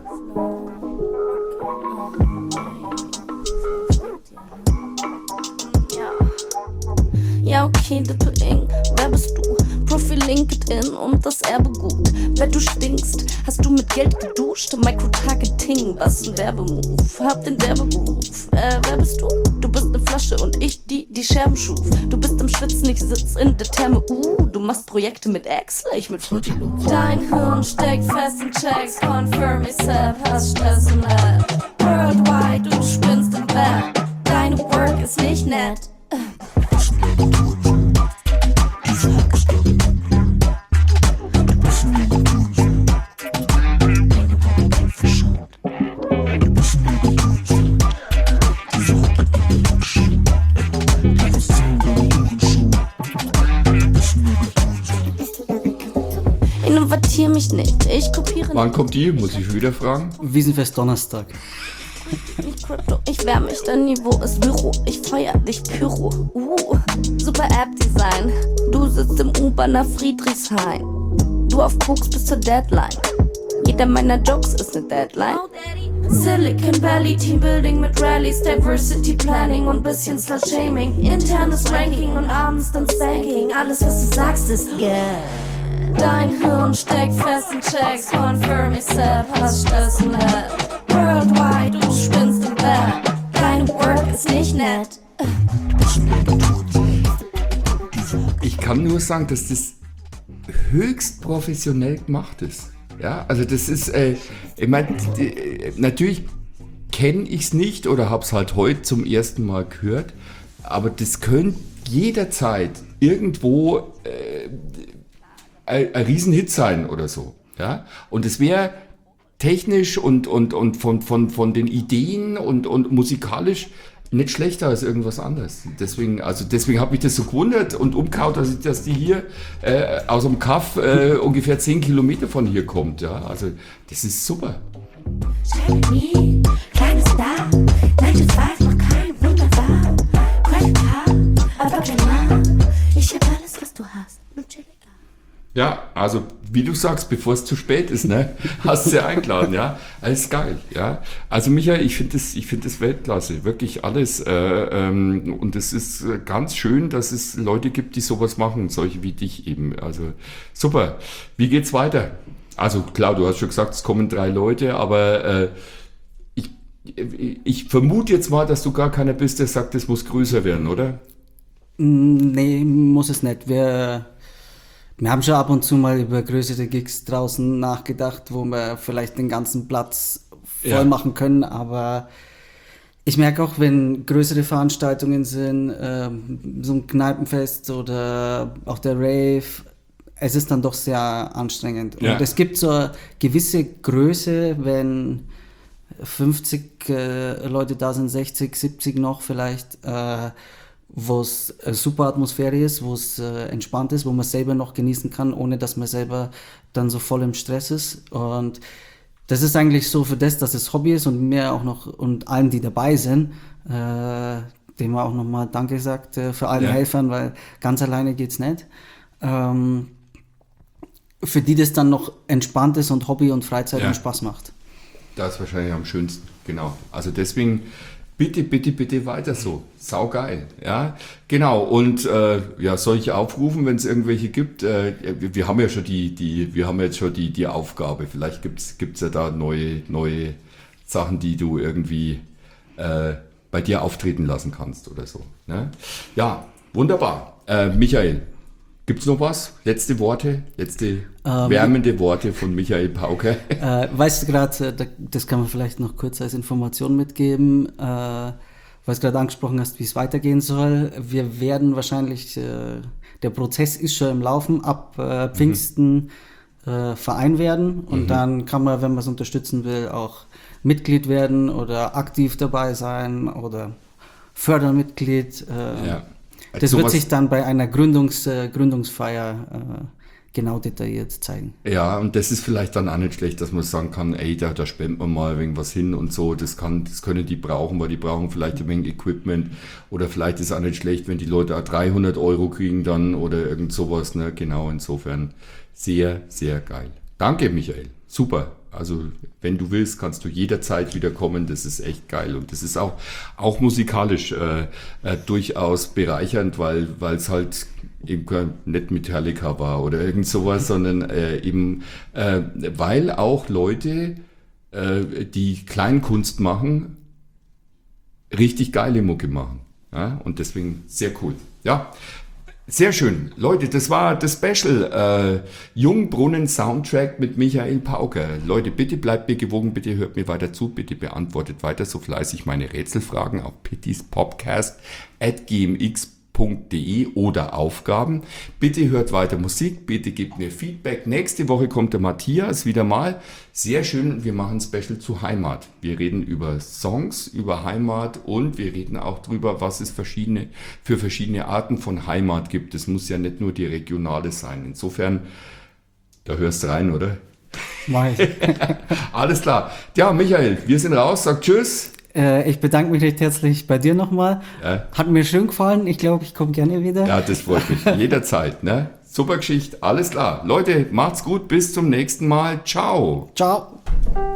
Ja, okay, Dippel-Ing, wer bist du? Profil LinkedIn und das Erbe gut. Wer du stinkst, hast du mit Geld geduscht? Microtargeting, was ein Werbemove. Hab den Werbeberuf. Wer bist du? Du bist ne Flasche und ich, die Scherben schuf. Du bist im Schwitzen, ich sitz in der Therme. Du machst Projekte mit Excel, ich mit Fruity Loop. Dein Hirn steckt fest in Checks, confirm yourself, hast Stress im Lab. Worldwide, du spinnst im Web. Deine Work ist nicht nett. Innovatier mich nicht, ich kopiere nicht. Wann kommt die? Muss ich wieder fragen? Wiesenfest Donnerstag. Nicht Krypto, ich wärm mich, dein Niveau ist Büro. Ich feuer dich Pyro. Super App-Design. Du sitzt im U-Bahn nach Friedrichshain. Du auf Koks bis zur Deadline. Jeder meiner Jokes ist ne Deadline. Silicon Valley Teambuilding mit Rallies, Diversity Planning und bisschen Slut-Shaming. Internes Ranking und abends dann Spanking. Alles was du sagst ist yeah. Dein Hirn steckt fest in Checks, confirm yourself, hast Stress im Lab. Worldwide, du spinnst im Web. Deine Work ist nicht nett. Ich kann nur sagen, dass das höchst professionell gemacht ist. Ja, also das ist, ich meine, natürlich kenne ich es nicht oder habe es halt heute zum ersten Mal gehört. Aber das könnte jederzeit irgendwo ein Riesenhit sein oder so. Ja? Und es wäre technisch und von den Ideen und musikalisch nicht schlechter als irgendwas anderes. Deswegen habe mich das so gewundert und umgehauen, dass die hier aus dem Kaff ungefähr 10 Kilometer von hier kommt. Ja? Also das ist super. Kleines Star, 9 to 5, noch kein wunderbar. Credit Card, Abonnement, ich hab alles, was du hast. Nur chillig. Ja, also wie du sagst, bevor es zu spät ist, ne, hast du sie eingeladen, ja, alles geil, ja. Also Michael, ich finde das Weltklasse, wirklich alles. Und es ist ganz schön, dass es Leute gibt, die sowas machen, solche wie dich eben. Also super. Wie geht's weiter? Also klar, du hast schon gesagt, es kommen 3 Leute, aber ich vermute jetzt mal, dass du gar keiner bist, der sagt, es muss größer werden, oder? Nee, muss es nicht. Wir haben schon ab und zu mal über größere Gigs draußen nachgedacht, wo wir vielleicht den ganzen Platz voll machen können, aber ich merke auch, wenn größere Veranstaltungen sind, so ein Kneipenfest oder auch der Rave, es ist dann doch sehr anstrengend. Ja. Und es gibt so eine gewisse Größe, wenn 50 Leute da sind, 60, 70 noch vielleicht, wo es super Atmosphäre ist, wo es entspannt ist, wo man selber noch genießen kann, ohne dass man selber dann so voll im Stress ist. Und das ist eigentlich so für das, dass es Hobby ist und mir auch noch und allen, die dabei sind, dem man auch nochmal Danke sagt für allen Helfern, weil ganz alleine geht's nicht. Für die das dann noch entspannt ist und Hobby und Freizeit und Spaß macht. Das ist wahrscheinlich am schönsten, genau. Also deswegen bitte weiter so. Saugeil, ja. Genau, und soll ich aufrufen, wenn es irgendwelche gibt? Wir haben ja schon die Aufgabe. Vielleicht gibt's ja da neue Sachen, die du irgendwie bei dir auftreten lassen kannst oder so. Ne? Ja, wunderbar. Michael, gibt's noch was? Letzte Worte? Wärmende Worte von Michael Pauker? Weißt du gerade, das kann man vielleicht noch kurz als Information mitgeben, weil du gerade angesprochen hast, wie es weitergehen soll. Wir werden wahrscheinlich, der Prozess ist schon im Laufen, ab Pfingsten Verein werden und dann kann man, wenn man es unterstützen will, auch Mitglied werden oder aktiv dabei sein oder Fördermitglied. Das wird sich dann bei einer Gründungsfeier genau detailliert zeigen. Ja, und das ist vielleicht dann auch nicht schlecht, dass man sagen kann, ey, da spendet man mal irgendwas hin und so. Das können die brauchen, weil die brauchen vielleicht ein wenig Equipment. Oder vielleicht ist es auch nicht schlecht, wenn die Leute auch 300 € kriegen dann oder irgend sowas. Ne? Genau, insofern sehr, sehr geil. Danke, Michael. Super. Also wenn du willst, kannst du jederzeit wieder kommen. Das ist echt geil. Und das ist auch musikalisch durchaus bereichernd, weil es halt eben nicht Metallica war oder irgend sowas, sondern weil auch Leute, die Kleinkunst machen, richtig geile Mucke machen. Ja? Und deswegen sehr cool. Ja. Sehr schön. Leute, das war das Special Jungbrunnen Soundtrack mit Michael Pauker. Leute, bitte bleibt mir gewogen, bitte hört mir weiter zu, bitte beantwortet weiter so fleißig meine Rätselfragen auf pittys-podcast@gmx.de oder Aufgaben. Bitte hört weiter Musik, bitte gebt mir Feedback. Nächste Woche kommt der Matthias wieder mal. Sehr schön, wir machen ein Special zu Heimat. Wir reden über Songs, über Heimat und wir reden auch drüber, was es für verschiedene Arten von Heimat gibt. Es muss ja nicht nur die regionale sein. Insofern, da hörst du rein, oder? Mach ich. Alles klar. Ja, Michael, wir sind raus. Sag Tschüss. Ich bedanke mich recht herzlich bei dir nochmal. Ja. Hat mir schön gefallen. Ich glaube, ich komme gerne wieder. Ja, das freut mich. Jederzeit. Ne? Super Geschichte. Alles klar. Leute, macht's gut. Bis zum nächsten Mal. Ciao. Ciao.